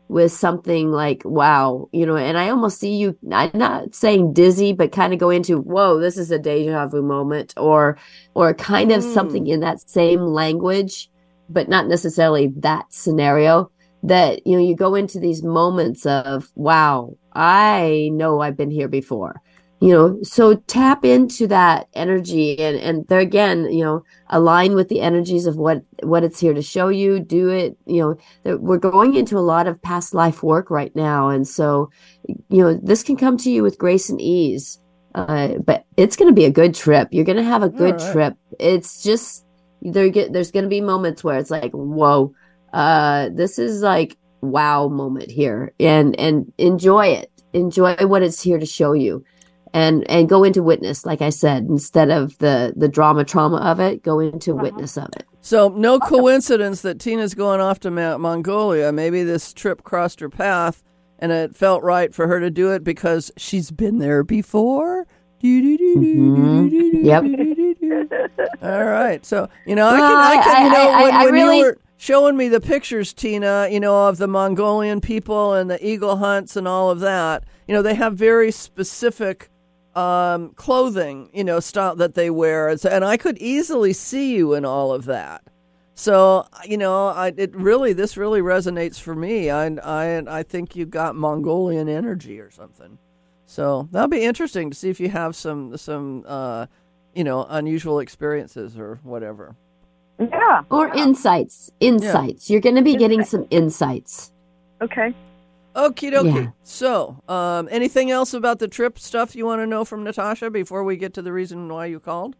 Speaker 5: with something like, wow, you know, and I almost see you, I'm not saying dizzy, but kind of go into, whoa, this is a deja vu moment, or, or kind of
Speaker 2: Mm.
Speaker 5: something in that same language, but not necessarily that scenario, that, you know, you go into these moments of, wow, I know I've been here before. You know, so tap into that energy, and, and there again, you know, align with the energies of what, what it's here to show you. Do it. You know, there, we're going into a lot of past life work right now. And so, you know, this can come to you with grace and ease, uh, but it's going to be a good trip. You're going to have a good
Speaker 2: right.
Speaker 5: trip. It's just, there get, there's going to be moments where it's like, whoa, uh, this is like, wow moment here, and, and enjoy it. Enjoy what it's here to show you. And and go into witness, like I said, instead of the, the drama trauma of it, go into witness of it.
Speaker 2: So no coincidence that Tina's going off to Ma- Mongolia. Maybe this trip crossed her path, and it felt right for her to do it because she's been there before.
Speaker 5: Mm-hmm. Yep.
Speaker 2: All right. So, you know, I
Speaker 5: Well,
Speaker 2: can, I can,
Speaker 5: I-
Speaker 2: you know,
Speaker 5: I-
Speaker 2: when,
Speaker 5: I
Speaker 2: when
Speaker 5: really-
Speaker 2: you were showing me the pictures, Tina, you know, of the Mongolian people and the eagle hunts and all of that, you know, they have very specific um, clothing, you know, style that they wear. And, so, and I could easily see you in all of that. So, you know, I, it really, this really resonates for me. I, I, I think you got Mongolian energy or something. So that'll be interesting to see if you have some, some, uh, you know, unusual experiences or whatever.
Speaker 8: Yeah.
Speaker 5: Or insights. Insights. You're going to be getting some insights.
Speaker 8: Okay.
Speaker 2: Okie dokie.
Speaker 5: Yeah.
Speaker 2: So, um, anything else about the trip stuff you want to know from Natasha before we get to the reason why you called?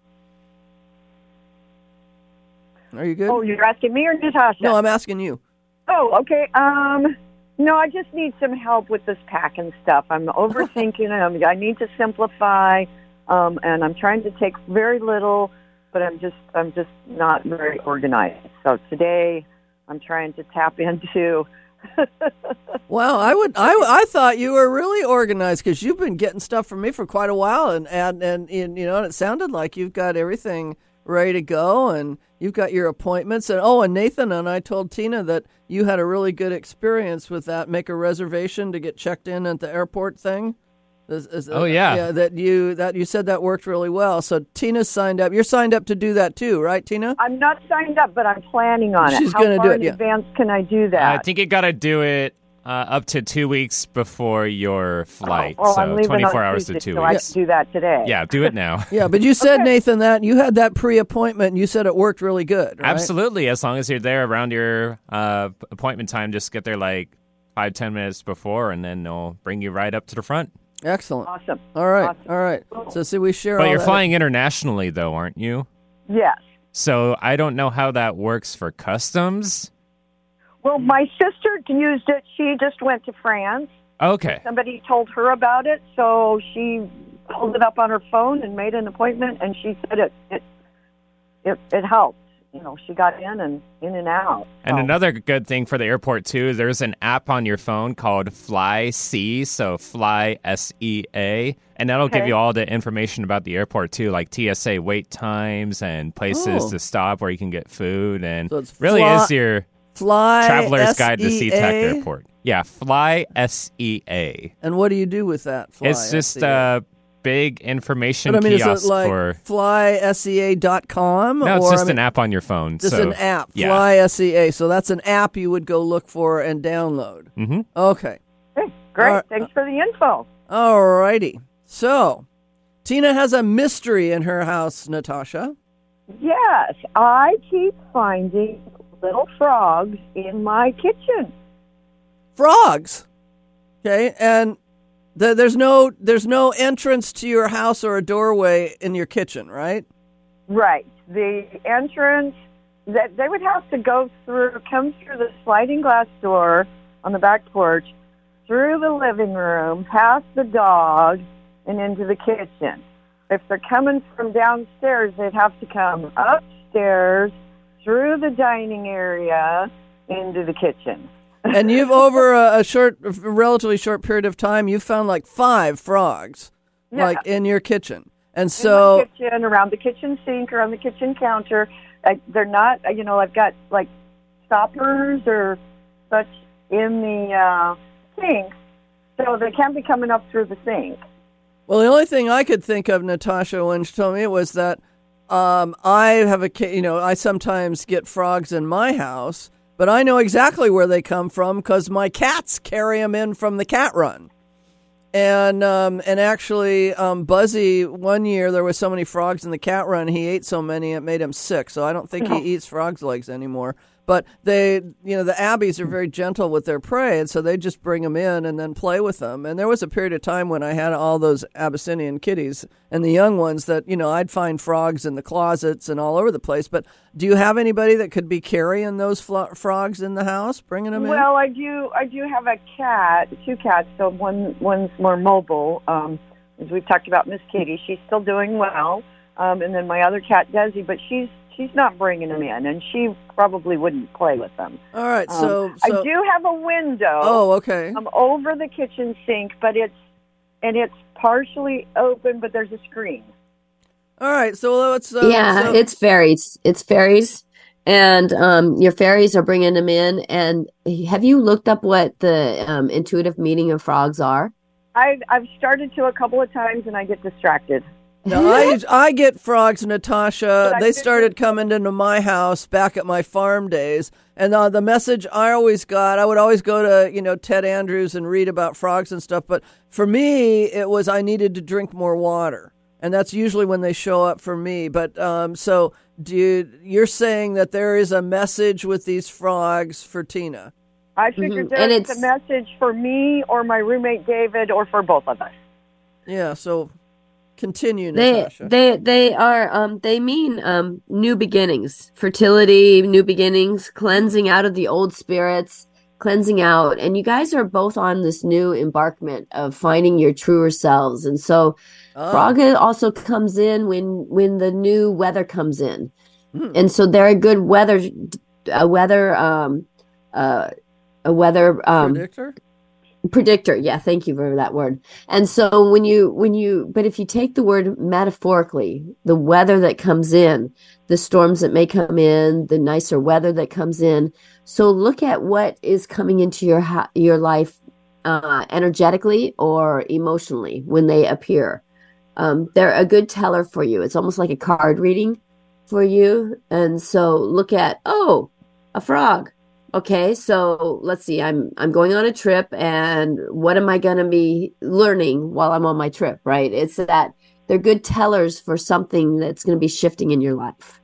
Speaker 2: Are you good?
Speaker 8: Oh, you're asking me or Natasha?
Speaker 2: No, I'm asking you.
Speaker 8: Oh, okay. Um, no, I just need some help with this packing stuff. I'm overthinking it. I need to simplify, um, and I'm trying to take very little, but I'm just I'm just not very organized. So today, I'm trying to tap into.
Speaker 2: Wow, I would I, I thought you were really organized because you've been getting stuff from me for quite a while, and and, and and you know, and it sounded like you've got everything ready to go, and you've got your appointments, and oh, and Nathan and I told Tina that you had a really good experience with that. Make a reservation to get checked in at the airport thing. Is, is,
Speaker 3: Oh, yeah.
Speaker 2: yeah. That you that you said that worked really well. So Tina's signed up. You're signed up to do that too, right, Tina?
Speaker 8: I'm not signed up, but I'm planning on
Speaker 2: She's
Speaker 8: it. How
Speaker 2: gonna
Speaker 8: far
Speaker 2: do it,
Speaker 8: in
Speaker 2: yeah.
Speaker 8: advance can I do that?
Speaker 3: I think you got to do it uh, up to two weeks before your flight.
Speaker 8: Oh,
Speaker 3: so
Speaker 8: I'm leaving
Speaker 3: twenty-four
Speaker 8: on
Speaker 3: hours
Speaker 8: Tuesday,
Speaker 3: to two
Speaker 8: so I
Speaker 3: weeks.
Speaker 8: can do that today.
Speaker 3: Yeah, do it now.
Speaker 2: Yeah, but you said, Nathan, that you had that pre-appointment, and you said it worked really good, right?
Speaker 3: Absolutely. As long as you're there around your uh, appointment time, just get there like five, ten minutes before, and then they'll bring you right up to the front.
Speaker 2: Excellent.
Speaker 8: Awesome.
Speaker 2: All right,
Speaker 8: Awesome.
Speaker 2: all right. So, see, we share
Speaker 3: But
Speaker 2: all
Speaker 3: you're
Speaker 2: that.
Speaker 3: flying internationally, though, aren't you?
Speaker 8: Yes.
Speaker 3: So I don't know how that works for customs.
Speaker 8: Well, my sister used it. She just went to France.
Speaker 3: Okay.
Speaker 8: Somebody told her about it, so she pulled it up on her phone and made an appointment, and she said it it it, it helped. You know, she got in and in and out.
Speaker 3: And
Speaker 8: So-
Speaker 3: another good thing for the airport, too, there's an app on your phone called Fly C, so Fly S E A, and that'll give
Speaker 8: Okay.
Speaker 3: you all the information about the airport, too, like T S A wait times and places
Speaker 2: Oh.
Speaker 3: to stop where you can get food, and
Speaker 2: So it's
Speaker 3: really
Speaker 2: Fly-
Speaker 3: is your
Speaker 2: Fly
Speaker 3: traveler's guide to
Speaker 2: S E A?
Speaker 3: SeaTac Airport. Yeah, Fly S E A.
Speaker 2: And what do you do with that? Fly
Speaker 3: It's just
Speaker 2: S E A?
Speaker 3: a big information
Speaker 2: But I mean, is
Speaker 3: kiosk
Speaker 2: it like
Speaker 3: for...
Speaker 2: fly S E A dot com?
Speaker 3: No, it's
Speaker 2: or,
Speaker 3: just
Speaker 2: I mean,
Speaker 3: an app on your phone.
Speaker 2: Just
Speaker 3: so,
Speaker 2: an app,
Speaker 3: yeah.
Speaker 2: Fly S E A. So that's an app you would go look for and download.
Speaker 3: Mm-hmm.
Speaker 2: Okay.
Speaker 8: Hey, great.
Speaker 2: All right.
Speaker 8: Thanks for the info.
Speaker 2: All righty. So, Tina has a mystery in her house, Natasha.
Speaker 8: Yes, I keep finding little frogs in my kitchen.
Speaker 2: Frogs. Okay, and th- there's no there's no entrance to your house or a doorway in your kitchen, right?
Speaker 8: Right. The entrance that they would have to go through, come through the sliding glass door on the back porch, through the living room, past the dog, and into the kitchen. If they're coming from downstairs, they'd have to come upstairs, through the dining area, into the kitchen.
Speaker 2: And you've over a, a short, a relatively short period of time, you've found like five frogs,
Speaker 8: Yeah.
Speaker 2: like in your kitchen. And
Speaker 8: in
Speaker 2: so,
Speaker 8: my kitchen, around the kitchen sink or on the kitchen counter. I, they're not, you know, I've got like stoppers or such in the uh, sink, so they can't be coming up through the sink.
Speaker 2: Well, the only thing I could think of, Natasha, when she told me it was that um, I have a, ca- you know, I sometimes get frogs in my house, but I know exactly where they come from because my cats carry them in from the cat run. And um, and actually, um, Buzzy, one year there was so many frogs in the cat run, he ate so many it made him sick. So I don't think he eats frogs' legs anymore. But they, you know, the Abbeys are very gentle with their prey, and so they just bring them in and then play with them. And there was a period of time when I had all those Abyssinian kitties and the young ones that, you know, I'd find frogs in the closets and all over the place. But do you have anybody that could be carrying those flo- frogs in the house, bringing them in?
Speaker 8: Well, I do. I do have a cat, two cats. So one one's more mobile. Um, as we've talked about, Miss Katie, she's still doing well. Um, and then my other cat, Desi, but she's she's not bringing them in, and she probably wouldn't play with them.
Speaker 2: All right, so,
Speaker 8: um,
Speaker 2: so
Speaker 8: I do have a window.
Speaker 2: Oh, okay.
Speaker 8: Um, over the kitchen sink, but it's and it's partially open, but there's a screen.
Speaker 2: All right, so let's. Uh,
Speaker 5: yeah,
Speaker 2: so-
Speaker 5: it's fairies. It's fairies, and um, your fairies are bringing them in. And have you looked up what the um, intuitive meaning of frogs are?
Speaker 8: I I've started to a couple of times, and I get distracted.
Speaker 2: No, I, I get frogs, Natasha.
Speaker 8: But I
Speaker 2: They
Speaker 8: think-
Speaker 2: started coming into my house back at my farm days. And uh, the message I always got, I would always go to, you know, Ted Andrews and read about frogs and stuff. But for me, it was I needed to drink more water. And that's usually when they show up for me. But um, so do you, you're saying that there is a message with these frogs for Tina?
Speaker 8: I figured
Speaker 5: Mhm. And
Speaker 8: there's
Speaker 5: it's-
Speaker 8: a message for me or my roommate David or for both of us.
Speaker 2: Yeah, so continue,
Speaker 5: They
Speaker 2: Natasha.
Speaker 5: they they are um they mean um new beginnings, fertility, new beginnings, cleansing out of the old spirits, cleansing out. And you guys are both on this new embarkment of finding your truer selves. And so
Speaker 2: Oh.
Speaker 5: frog also comes in when when the new weather comes in.
Speaker 2: Hmm.
Speaker 5: And so they're a good weather a weather um uh a weather um
Speaker 2: Predictor?
Speaker 5: predictor. Yeah, thank you for that word. And so when you when you but if you take the word metaphorically, the weather that comes in, the storms that may come in, the nicer weather that comes in, so look at what is coming into your ha- your life uh energetically or emotionally when they appear. Um they're a good teller for you. It's almost like a card reading for you. And so look at, oh, a frog. Okay, so let's see. I'm I'm going on a trip, and what am I going to be learning while I'm on my trip? Right? It's that they're good tellers for something that's going to be shifting in your life.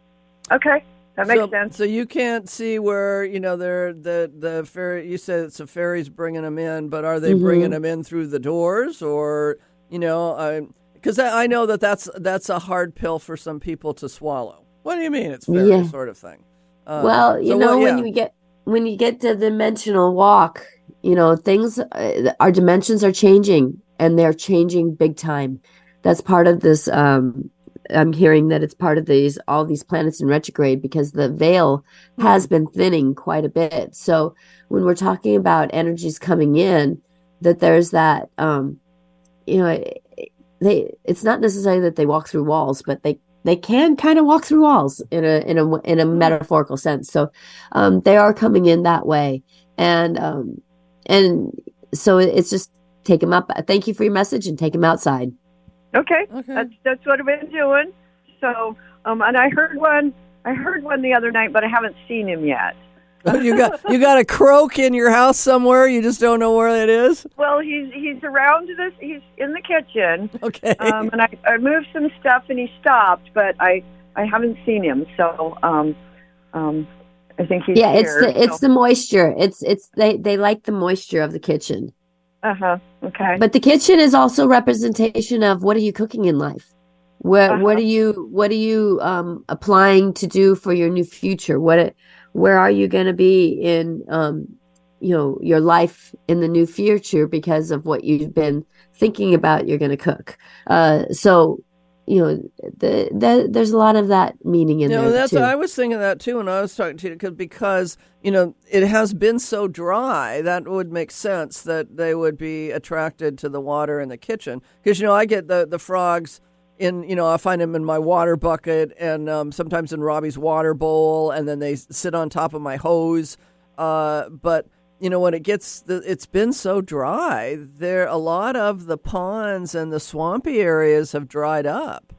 Speaker 8: Okay, that makes
Speaker 2: so,
Speaker 8: sense.
Speaker 2: So you can't see where, you know, they're the the fairy. You said it's the fairies bringing them in, but are they
Speaker 5: Mhm.
Speaker 2: bringing them in through the doors, or you know, because I, I know that that's that's a hard pill for some people to swallow. What do you mean it's fairy
Speaker 5: Yeah.
Speaker 2: sort of thing? Uh,
Speaker 5: Well, you
Speaker 2: so
Speaker 5: know,
Speaker 2: what-
Speaker 5: when
Speaker 2: yeah.
Speaker 5: you get when you get to dimensional walk, you know, things uh, our dimensions are changing, and they're changing big time. That's part of this um I'm hearing that it's part of these all these planets in retrograde because the veil has been thinning quite a bit. So when we're talking about energies coming in, that there's that um you know, they it's not necessarily that they walk through walls, but they they can kind of walk through walls in a in a in a metaphorical sense. So um they are coming in that way. And um and so it's just take them up. Thank you for your message, and take them outside.
Speaker 8: Okay,
Speaker 2: Okay.
Speaker 8: that's that's what I've been doing. So, um, and I heard one. I heard one the other night, but I haven't seen him yet.
Speaker 2: you got you got a croak in your house somewhere. You just don't know where it is.
Speaker 8: Well, he's he's around this. He's in the kitchen,
Speaker 2: Okay.
Speaker 8: um, and I, I moved some stuff, and he stopped, but I I haven't seen him. So, um, um, I think he's
Speaker 5: Yeah,
Speaker 8: here.
Speaker 5: it's the it's the moisture. It's it's they they like the moisture of the kitchen.
Speaker 8: Uh huh. Okay.
Speaker 5: But the kitchen is also representation of what are you cooking in life? What
Speaker 8: Uh-huh.
Speaker 5: what are you what are you um applying to do for your new future? What where are you going to be in um you know your life in the new future because of what you've been thinking about you're going to cook. Uh so you know the, the there's a lot of that meaning in
Speaker 2: You know,
Speaker 5: there
Speaker 2: that's
Speaker 5: too.
Speaker 2: I was thinking that too when I was talking to you, cause, because you know it has been so dry. That would make sense that they would be attracted to the water in the kitchen. Because you know I get the the frogs in. You know I find them in my water bucket and um, sometimes in Robbie's water bowl, and then they sit on top of my hose. Uh, but you know, when it gets, the, it's been so dry, there a lot of the ponds and the swampy areas have dried up.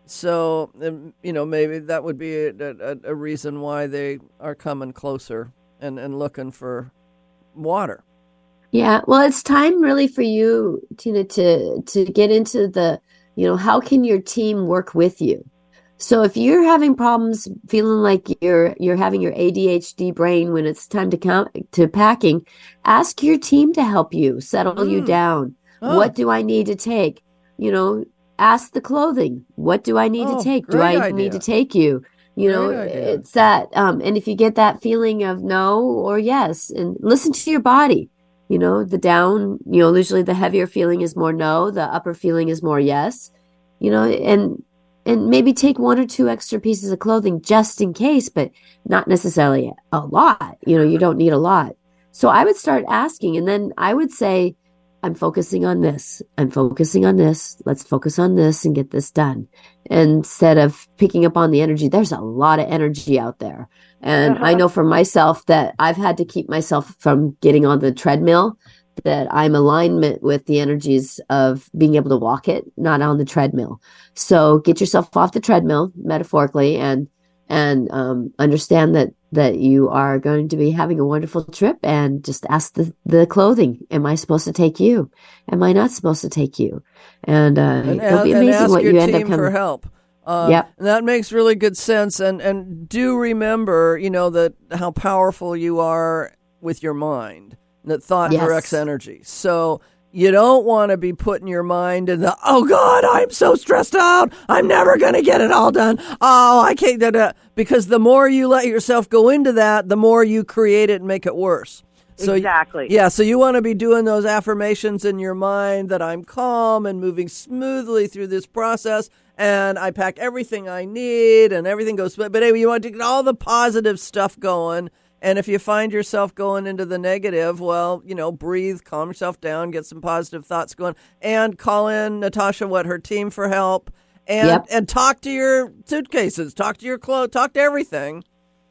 Speaker 2: So, um, you know, maybe that would be a, a, a reason why they are coming closer and, and looking for water.
Speaker 5: Yeah, well, it's time really for you, Tina, to to get into the, you know, how can your team work with you? So if you're having problems feeling like you're you're having your A D H D brain when it's time to count to packing, ask your team to help you settle mm. you down. Oh. What do I need to take? You know, ask the clothing. What do I need
Speaker 2: oh,
Speaker 5: to take? Do I
Speaker 2: idea.
Speaker 5: need to take you? You
Speaker 2: great
Speaker 5: know,
Speaker 2: idea.
Speaker 5: It's that. Um, and if you get that feeling of no or yes, and listen to your body. You know, the down, you know, usually the heavier feeling is more no, the upper feeling is more yes, you know, and and maybe take one or two extra pieces of clothing just in case, but not necessarily a lot. You know, you don't need a lot. So I would start asking, and then I would say, I'm focusing on this. I'm focusing on this. Let's focus on this and get this done. Instead of picking up on the energy, there's a lot of energy out there. And uh-huh. I know for myself that I've had to keep myself from getting on the treadmill, that I'm alignment with the energies of being able to walk it, not on the treadmill. So get yourself off the treadmill, metaphorically, and and um, understand that that you are going to be having a wonderful trip, and just ask the, the clothing, am I supposed to take you? Am I not supposed to take you? And, uh,
Speaker 2: and
Speaker 5: it'll be
Speaker 2: and
Speaker 5: amazing
Speaker 2: ask
Speaker 5: what
Speaker 2: your
Speaker 5: you end
Speaker 2: team
Speaker 5: up coming.
Speaker 2: for help. Uh,
Speaker 5: yep.
Speaker 2: And that makes really good sense. And, and do remember, you know, that how powerful you are with your mind, that thought
Speaker 5: Yes.
Speaker 2: directs energy. So you don't want to be putting your mind in the, oh God, I'm so stressed out. I'm never going to get it all done. Oh, I can't do that. Because the more you let yourself go into that, the more you create it and make it worse. So,
Speaker 8: exactly.
Speaker 2: Yeah, so you want to be doing those affirmations in your mind that I'm calm and moving smoothly through this process, and I pack everything I need and everything goes. But anyway, you want to get all the positive stuff going. And if you find yourself going into the negative, well, you know, breathe, calm yourself down, get some positive thoughts going, and call in Natasha, what, her team for help, and
Speaker 5: Yep.
Speaker 2: and talk to your suitcases, talk to your clothes, talk to everything.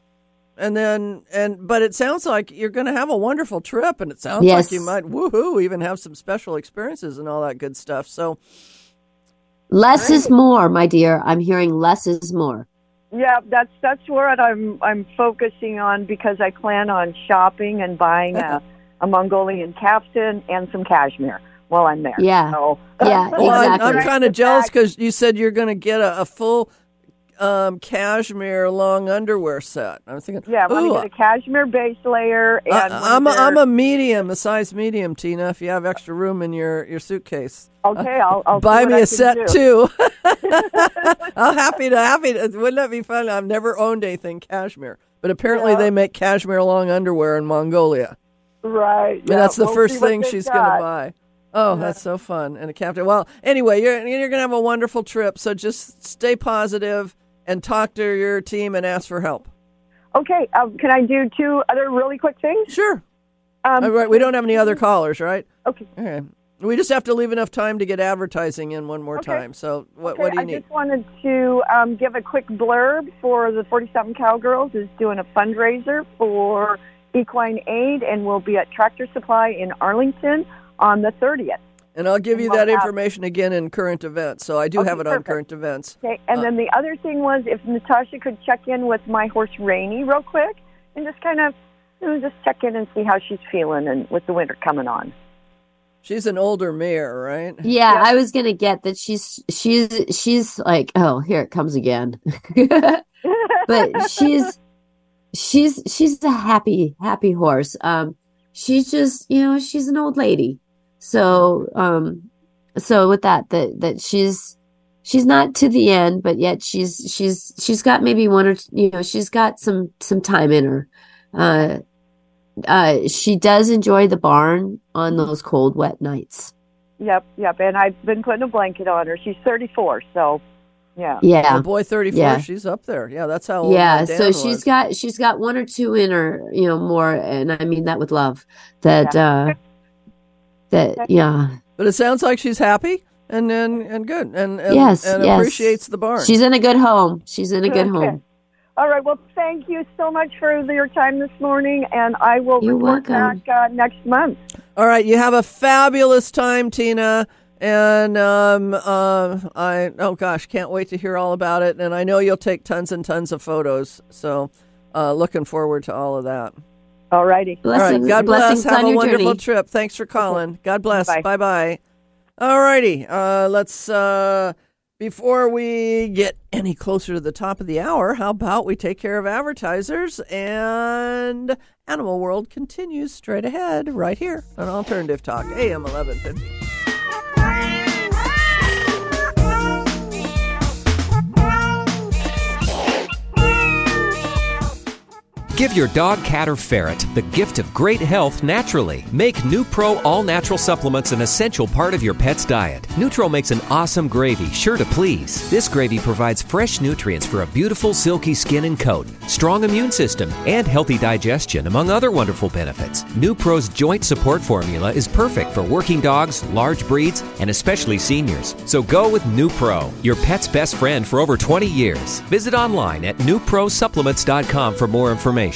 Speaker 2: And then, and but it sounds like you're going to have a wonderful trip, and it sounds
Speaker 5: Yes.
Speaker 2: like you might, woohoo, even have some special experiences and all that good stuff. So
Speaker 5: Less
Speaker 8: Great.
Speaker 5: is more, my dear. I'm hearing less is more.
Speaker 8: Yeah, that's that's what I'm I'm focusing on, because I plan on shopping and buying a, a Mongolian kaftan and some cashmere while I'm there.
Speaker 5: Yeah.
Speaker 8: So,
Speaker 5: Yeah,
Speaker 2: well, I'm,
Speaker 5: exactly.
Speaker 2: I'm kind of jealous because you said you're going to get a, a full um, cashmere long underwear set. I'm thinking,
Speaker 8: Yeah, I'm
Speaker 2: ooh,
Speaker 8: going to get a cashmere base layer. And
Speaker 2: I,
Speaker 8: one
Speaker 2: I'm
Speaker 8: of
Speaker 2: a, I'm
Speaker 8: their-
Speaker 2: a medium, a size medium, Tina. If you have extra room in your, your suitcase,
Speaker 8: Okay, I'll, I'll
Speaker 2: buy
Speaker 8: see what
Speaker 2: me
Speaker 8: I
Speaker 2: a
Speaker 8: can
Speaker 2: set
Speaker 8: do.
Speaker 2: too. I'm happy to happy to. Wouldn't that be fun? I've never owned anything cashmere, but apparently
Speaker 8: Yeah.
Speaker 2: they make cashmere long underwear in Mongolia.
Speaker 8: Right.
Speaker 2: And
Speaker 8: yeah,
Speaker 2: that's the
Speaker 8: we'll
Speaker 2: first
Speaker 8: see what
Speaker 2: thing
Speaker 8: they've
Speaker 2: she's
Speaker 8: got.
Speaker 2: going to buy. Oh,
Speaker 8: Yeah.
Speaker 2: that's so fun. And a captain. Well, anyway, you're you're going to have a wonderful trip. So just stay positive and talk to your team and ask for help.
Speaker 8: Okay, um, can I do two other really quick things?
Speaker 2: Sure.
Speaker 8: Um,
Speaker 2: All right. We don't have any other callers, right?
Speaker 8: Okay.
Speaker 2: Okay. We just have to leave enough time to get advertising in one more
Speaker 8: Okay.
Speaker 2: time. So what,
Speaker 8: Okay,
Speaker 2: what do you
Speaker 8: I
Speaker 2: need?
Speaker 8: just wanted to um, give a quick blurb for the forty-seven Cowgirls is doing a fundraiser for equine aid, and we'll be at Tractor Supply in Arlington on the thirtieth.
Speaker 2: And I'll give you
Speaker 8: and we'll
Speaker 2: that
Speaker 8: have-
Speaker 2: information again in current events. So I do
Speaker 8: Okay,
Speaker 2: have it on
Speaker 8: perfect.
Speaker 2: current events.
Speaker 8: Okay, and
Speaker 2: Uh,
Speaker 8: then the other thing was if Natasha could check in with my horse Rainy real quick and just kind of you know, just check in and see how she's feeling and with the winter coming on.
Speaker 2: She's an older mare, right?
Speaker 5: Yeah,
Speaker 8: Yeah.
Speaker 5: I was gonna get that she's she's she's like, oh, here it comes again. But she's she's she's a happy happy horse. Um, she's just you know she's an old lady. So um, so with that that that she's she's not to the end, but yet she's she's she's got maybe one or two, you know she's got some some time in her. Uh, uh, she does enjoy the barn on those cold, wet nights.
Speaker 8: Yep, yep, and I've been putting a blanket on her. She's thirty-four, so yeah.
Speaker 5: Yeah.
Speaker 2: Oh, boy, thirty-four,
Speaker 5: Yeah.
Speaker 2: she's up there. Yeah, that's how old
Speaker 5: Yeah,
Speaker 2: my
Speaker 5: so
Speaker 2: Dan
Speaker 5: she's
Speaker 2: was.
Speaker 5: got she's got one or two in her, you know, more, and I mean that with love. That uh that yeah.
Speaker 2: But it sounds like she's happy and and, and good and and,
Speaker 5: Yes,
Speaker 2: and
Speaker 5: yes.
Speaker 2: appreciates the barn.
Speaker 5: She's in a good home. She's in a good
Speaker 8: Okay.
Speaker 5: home.
Speaker 8: All right. Well, thank you so much for your time this morning, and I will
Speaker 5: You're
Speaker 8: report
Speaker 5: welcome.
Speaker 8: back uh, next month.
Speaker 2: All right, you have a fabulous time, Tina. And um, uh, I, oh gosh, can't wait to hear all about it. And I know you'll take tons and tons of photos. So uh, looking forward to all of that.
Speaker 8: All righty.
Speaker 5: Blessings,
Speaker 2: All right, God
Speaker 5: blessings
Speaker 2: bless. Have
Speaker 5: on
Speaker 2: a
Speaker 5: your
Speaker 2: wonderful
Speaker 5: journey.
Speaker 2: trip. Thanks for calling. God bless.
Speaker 8: Bye.
Speaker 2: Bye-bye. All righty. Uh, let's, uh, before we get any closer to the top of the hour, how about we take care of advertisers, and Animal World continues straight ahead right here on Alternative Talk, A M eleven fifty.
Speaker 9: Give your dog, cat, or ferret the gift of great health naturally. Make NuPro all-natural supplements an essential part of your pet's diet. Nutro makes an awesome gravy, sure to please. This gravy provides fresh nutrients for a beautiful, silky skin and coat, strong immune system, and healthy digestion, among other wonderful benefits. NuPro's joint support formula is perfect for working dogs, large breeds, and especially seniors. So go with NuPro, your pet's best friend for over twenty years. Visit online at new pro supplements dot com for more information.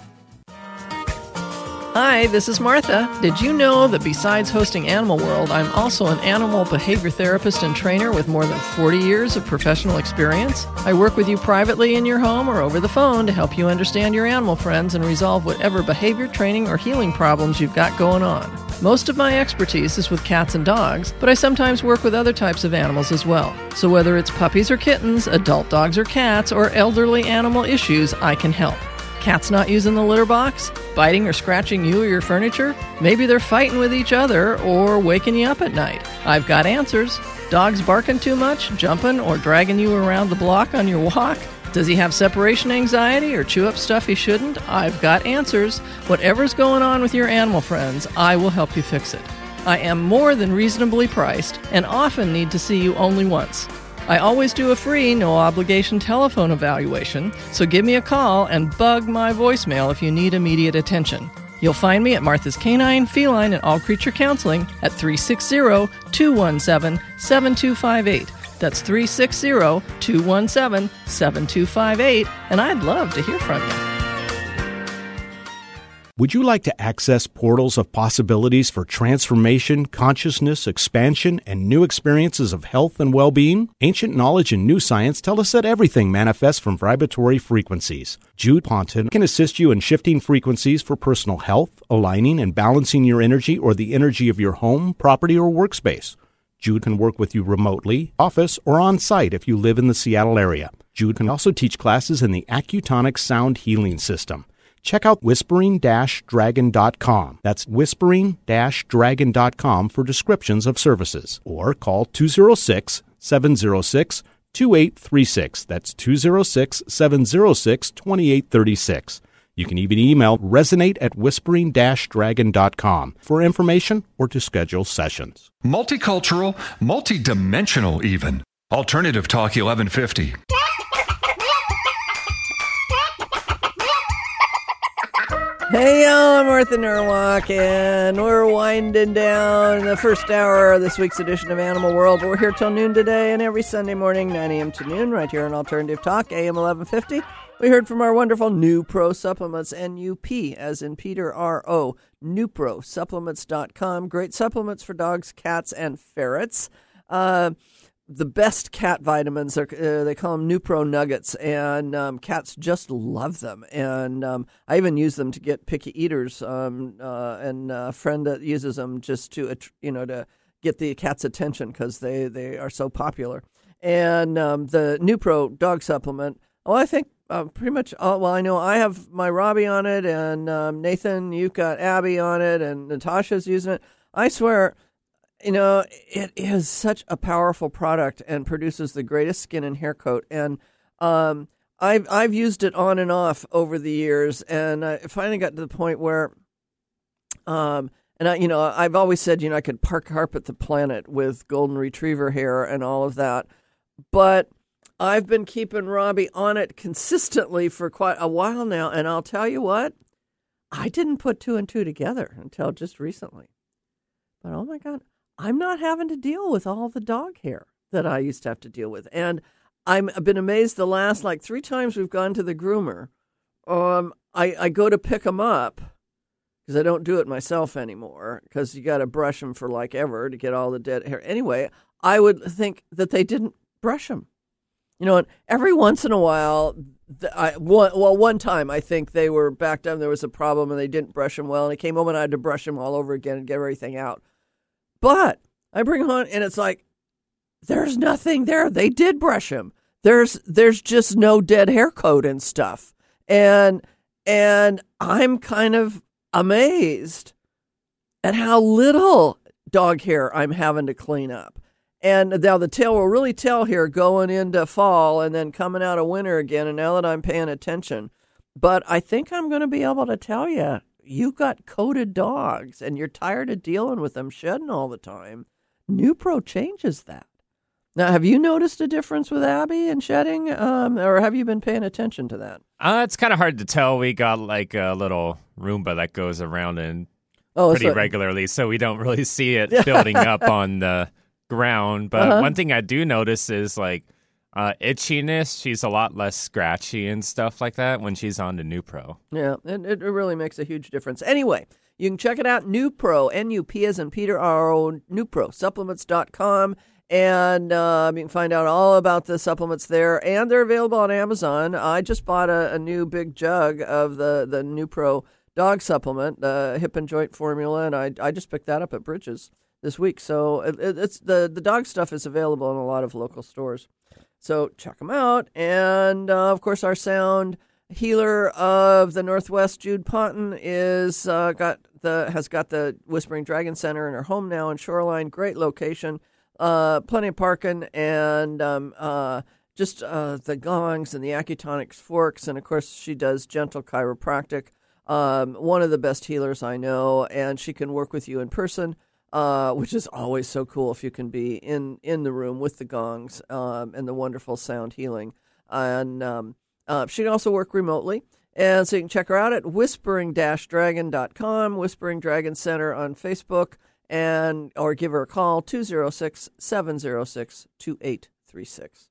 Speaker 2: Hi, this is Martha. Did you know that besides hosting Animal World, I'm also an animal behavior therapist and trainer with more than forty years of professional experience? I work with you privately in your home or over the phone to help you understand your animal friends and resolve whatever behavior training or healing problems you've got going on. Most of my expertise is with cats and dogs, but I sometimes work with other types of animals as well. So whether it's puppies or kittens, adult dogs or cats, or elderly animal issues, I can help. Cats not using the litter box? Biting or scratching you or your furniture? Maybe they're fighting with each other or waking you up at night. I've got answers. Dogs barking too much, jumping, or dragging you around the block on your walk? Does he have separation anxiety or chew up stuff he shouldn't? I've got answers. Whatever's going on with your animal friends, I will help you fix it. I am more than reasonably priced and often need to see you only once. I always do a free, no-obligation telephone evaluation, so give me a call and bug my voicemail if you need immediate attention. You'll find me at Martha's Canine, Feline, and All Creature Counseling at three six zero, two one seven, seven two five eight. That's three six zero, two one seven, seven two five eight, and I'd love to hear from you.
Speaker 10: Would you like to access portals of possibilities for transformation, consciousness, expansion, and new experiences of health and well-being? Ancient knowledge and new science tell us that everything manifests from vibratory frequencies. Jude Ponton can assist you in shifting frequencies for personal health, aligning and balancing your energy or the energy of your home, property, or workspace. Jude can work with you remotely, office, or on-site if you live in the Seattle area. Jude can also teach classes in the Accutonic Sound Healing System. Check out whispering dash dragon dot com. That's whispering dash dragon dot com for descriptions of services. Or call two oh six, seven oh six, two eight three six. That's two oh six, seven oh six, two eight three six. You can even email resonate at whispering dash dragon dot com for information or to schedule sessions.
Speaker 7: Multicultural, multidimensional even. Alternative Talk eleven fifty.
Speaker 2: Hey, y'all, I'm Martha Norwalk, and we're winding down the first hour of this week's edition of Animal World. We're here till noon today, and every Sunday morning, nine a.m. to noon, right here on Alternative Talk, A M eleven fifty. We heard from our wonderful NuPro Supplements, N U P, as in Peter, R O, NuPro Supplements dot com. Great supplements for dogs, cats, and ferrets. Uh... The best cat vitamins are, uh, they call them NuPro Nuggets, and um, cats just love them. And um, I even use them to get picky eaters, um, uh, and a friend that uses them just to, you know, to get the cat's attention because they, they are so popular. And um, the NuPro dog supplement, oh, I think uh, pretty much, uh, well, I know I have my Robbie on it, and um, Nathan, you've got Abby on it, and Natasha's using it. I swear, you know, it is such a powerful product and produces the greatest skin and hair coat. And um, I've I've used it on and off over the years, and I finally got to the point where, um, and I, you know, I've always said, you know, I could park carpet the planet with golden retriever hair and all of that, but I've been keeping Robbie on it consistently for quite a while now, and I'll tell you what, I didn't put two and two together until just recently. But oh my God, I'm not having to deal with all the dog hair that I used to have to deal with. And I'm, I've been amazed the last like three times we've gone to the groomer. Um, I, I go to pick them up because I don't do it myself anymore because you got to brush them for like ever to get all the dead hair. Anyway, I would think that they didn't brush them. You know, and every once in a while, the, I one, well, one time I think they were backed up. There was a problem and they didn't brush them well. And I came home and I had to brush them all over again and get everything out. But I bring them home and it's like, there's nothing there. They did brush them. There's there's just no dead hair coat and stuff. And and I'm kind of amazed at how little dog hair I'm having to clean up. And now the tail will really tell here going into fall and then coming out of winter again. And now that I'm paying attention, but I think I'm going to be able to tell you, you got coated dogs and you're tired of dealing with them shedding all the time. Nupro changes that. Now, have you noticed a difference with Abby and shedding, um, or have you been paying attention to that?
Speaker 3: Uh, it's kind of hard to tell. We got like a little Roomba that goes around and
Speaker 2: oh,
Speaker 3: pretty
Speaker 2: so,
Speaker 3: regularly, so we don't really see it building up on the ground. But uh-huh. one thing I do notice is like uh, itchiness. She's a lot less scratchy and stuff like that when she's on the Nupro.
Speaker 2: Yeah, it, it really makes a huge difference. Anyway, you can check it out, Nupro, N U P as in Peter, R O, Nupro, supplements dot com. And uh, you can find out all about the supplements there. And they're available on Amazon. I just bought a, a new big jug of the, the Nupro dog supplement, the hip and joint formula, and I I just picked that up at Bridges this week. So it, it's the, the dog stuff is available in a lot of local stores. So check them out. And, uh, of course, our sound healer of the Northwest, Jude Ponton, is uh, got the has got the Whispering Dragon Center in her home now in Shoreline. Great location. Uh, plenty of parking and um, uh, just uh, the gongs and the Accutonics forks. And, of course, she does gentle chiropractic, um, one of the best healers I know. And she can work with you in person, uh, which is always so cool if you can be in, in the room with the gongs um, and the wonderful sound healing. And um, uh, she can also work remotely. And so you can check her out at whispering dash dragon dot com, Whispering Dragon Center on Facebook. And or give her a call, two oh six, seven oh six, two eight three six.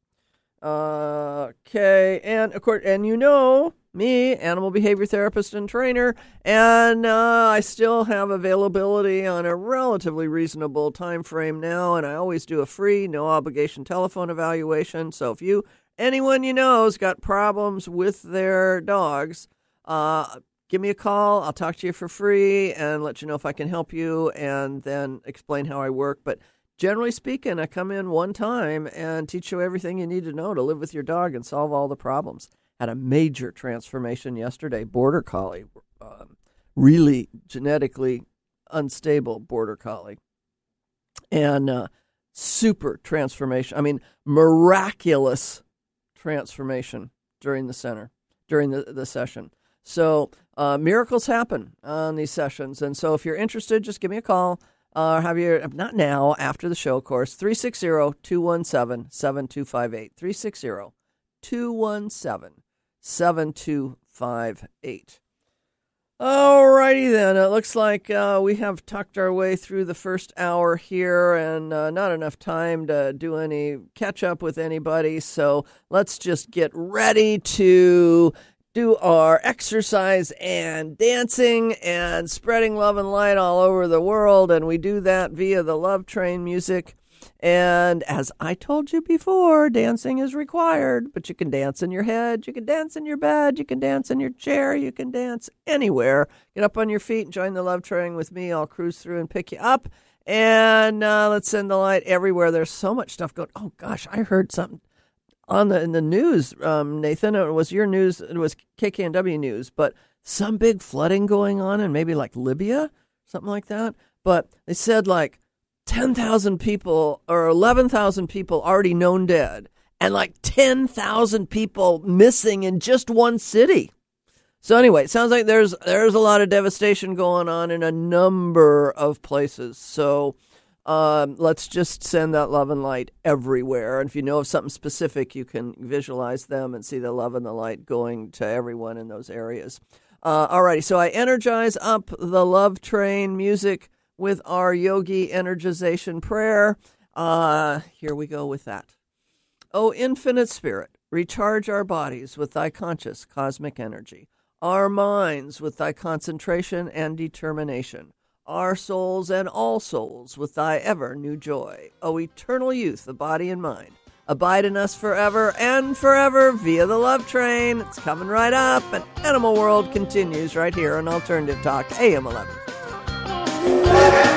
Speaker 2: Uh, okay, and of course, and you know me, animal behavior therapist and trainer, and uh, I still have availability on a relatively reasonable time frame now, and I always do a free, no obligation telephone evaluation. So if you, anyone you know has got problems with their dogs, uh, give me a call. I'll talk to you for free and let you know if I can help you and then explain how I work. But generally speaking, I come in one time and teach you everything you need to know to live with your dog and solve all the problems. Had a major transformation yesterday. Border Collie, um, really genetically unstable Border Collie. And uh, super transformation. I mean, miraculous transformation during the center, during the, the session. So uh, miracles happen on these sessions. And so if you're interested, just give me a call. Uh, have your, not now, after the show, of course, three six zero, two one seven, seven two five eight, three six zero, two one seven, seven two five eight. All righty then. It looks like uh, we have tucked our way through the first hour here and uh, not enough time to do any catch up with anybody. So let's just get ready to do our exercise and dancing and spreading love and light all over the world. And we do that via the Love Train music. And as I told you before, dancing is required, but you can dance in your head, you can dance in your bed, you can dance in your chair, you can dance anywhere. Get up on your feet and join the Love Train with me. I'll cruise through and pick you up. And uh, let's send the light everywhere. There's so much stuff going. Oh, gosh, I heard something on the in the news, um, Nathan. It was your news. It was K K N W news, but some big flooding going on in maybe like Libya, something like that. But they said like ten thousand people or eleven thousand people already known dead and like ten thousand people missing in just one city. So anyway, it sounds like there's there's a lot of devastation going on in a number of places. So Um, let's just send that love and light everywhere. And if you know of something specific, you can visualize them and see the love and the light going to everyone in those areas. Uh, all righty, so I energize up the Love Train music with our yogi energization prayer. Uh, here we go with that. O infinite spirit, recharge our bodies with thy conscious cosmic energy, our minds with thy concentration and determination, our souls and all souls with thy ever new joy. O eternal youth of body and mind, abide in us forever and forever via the Love Train. It's coming right up, and Animal World continues right here on Alternative Talk, A M eleven fifty.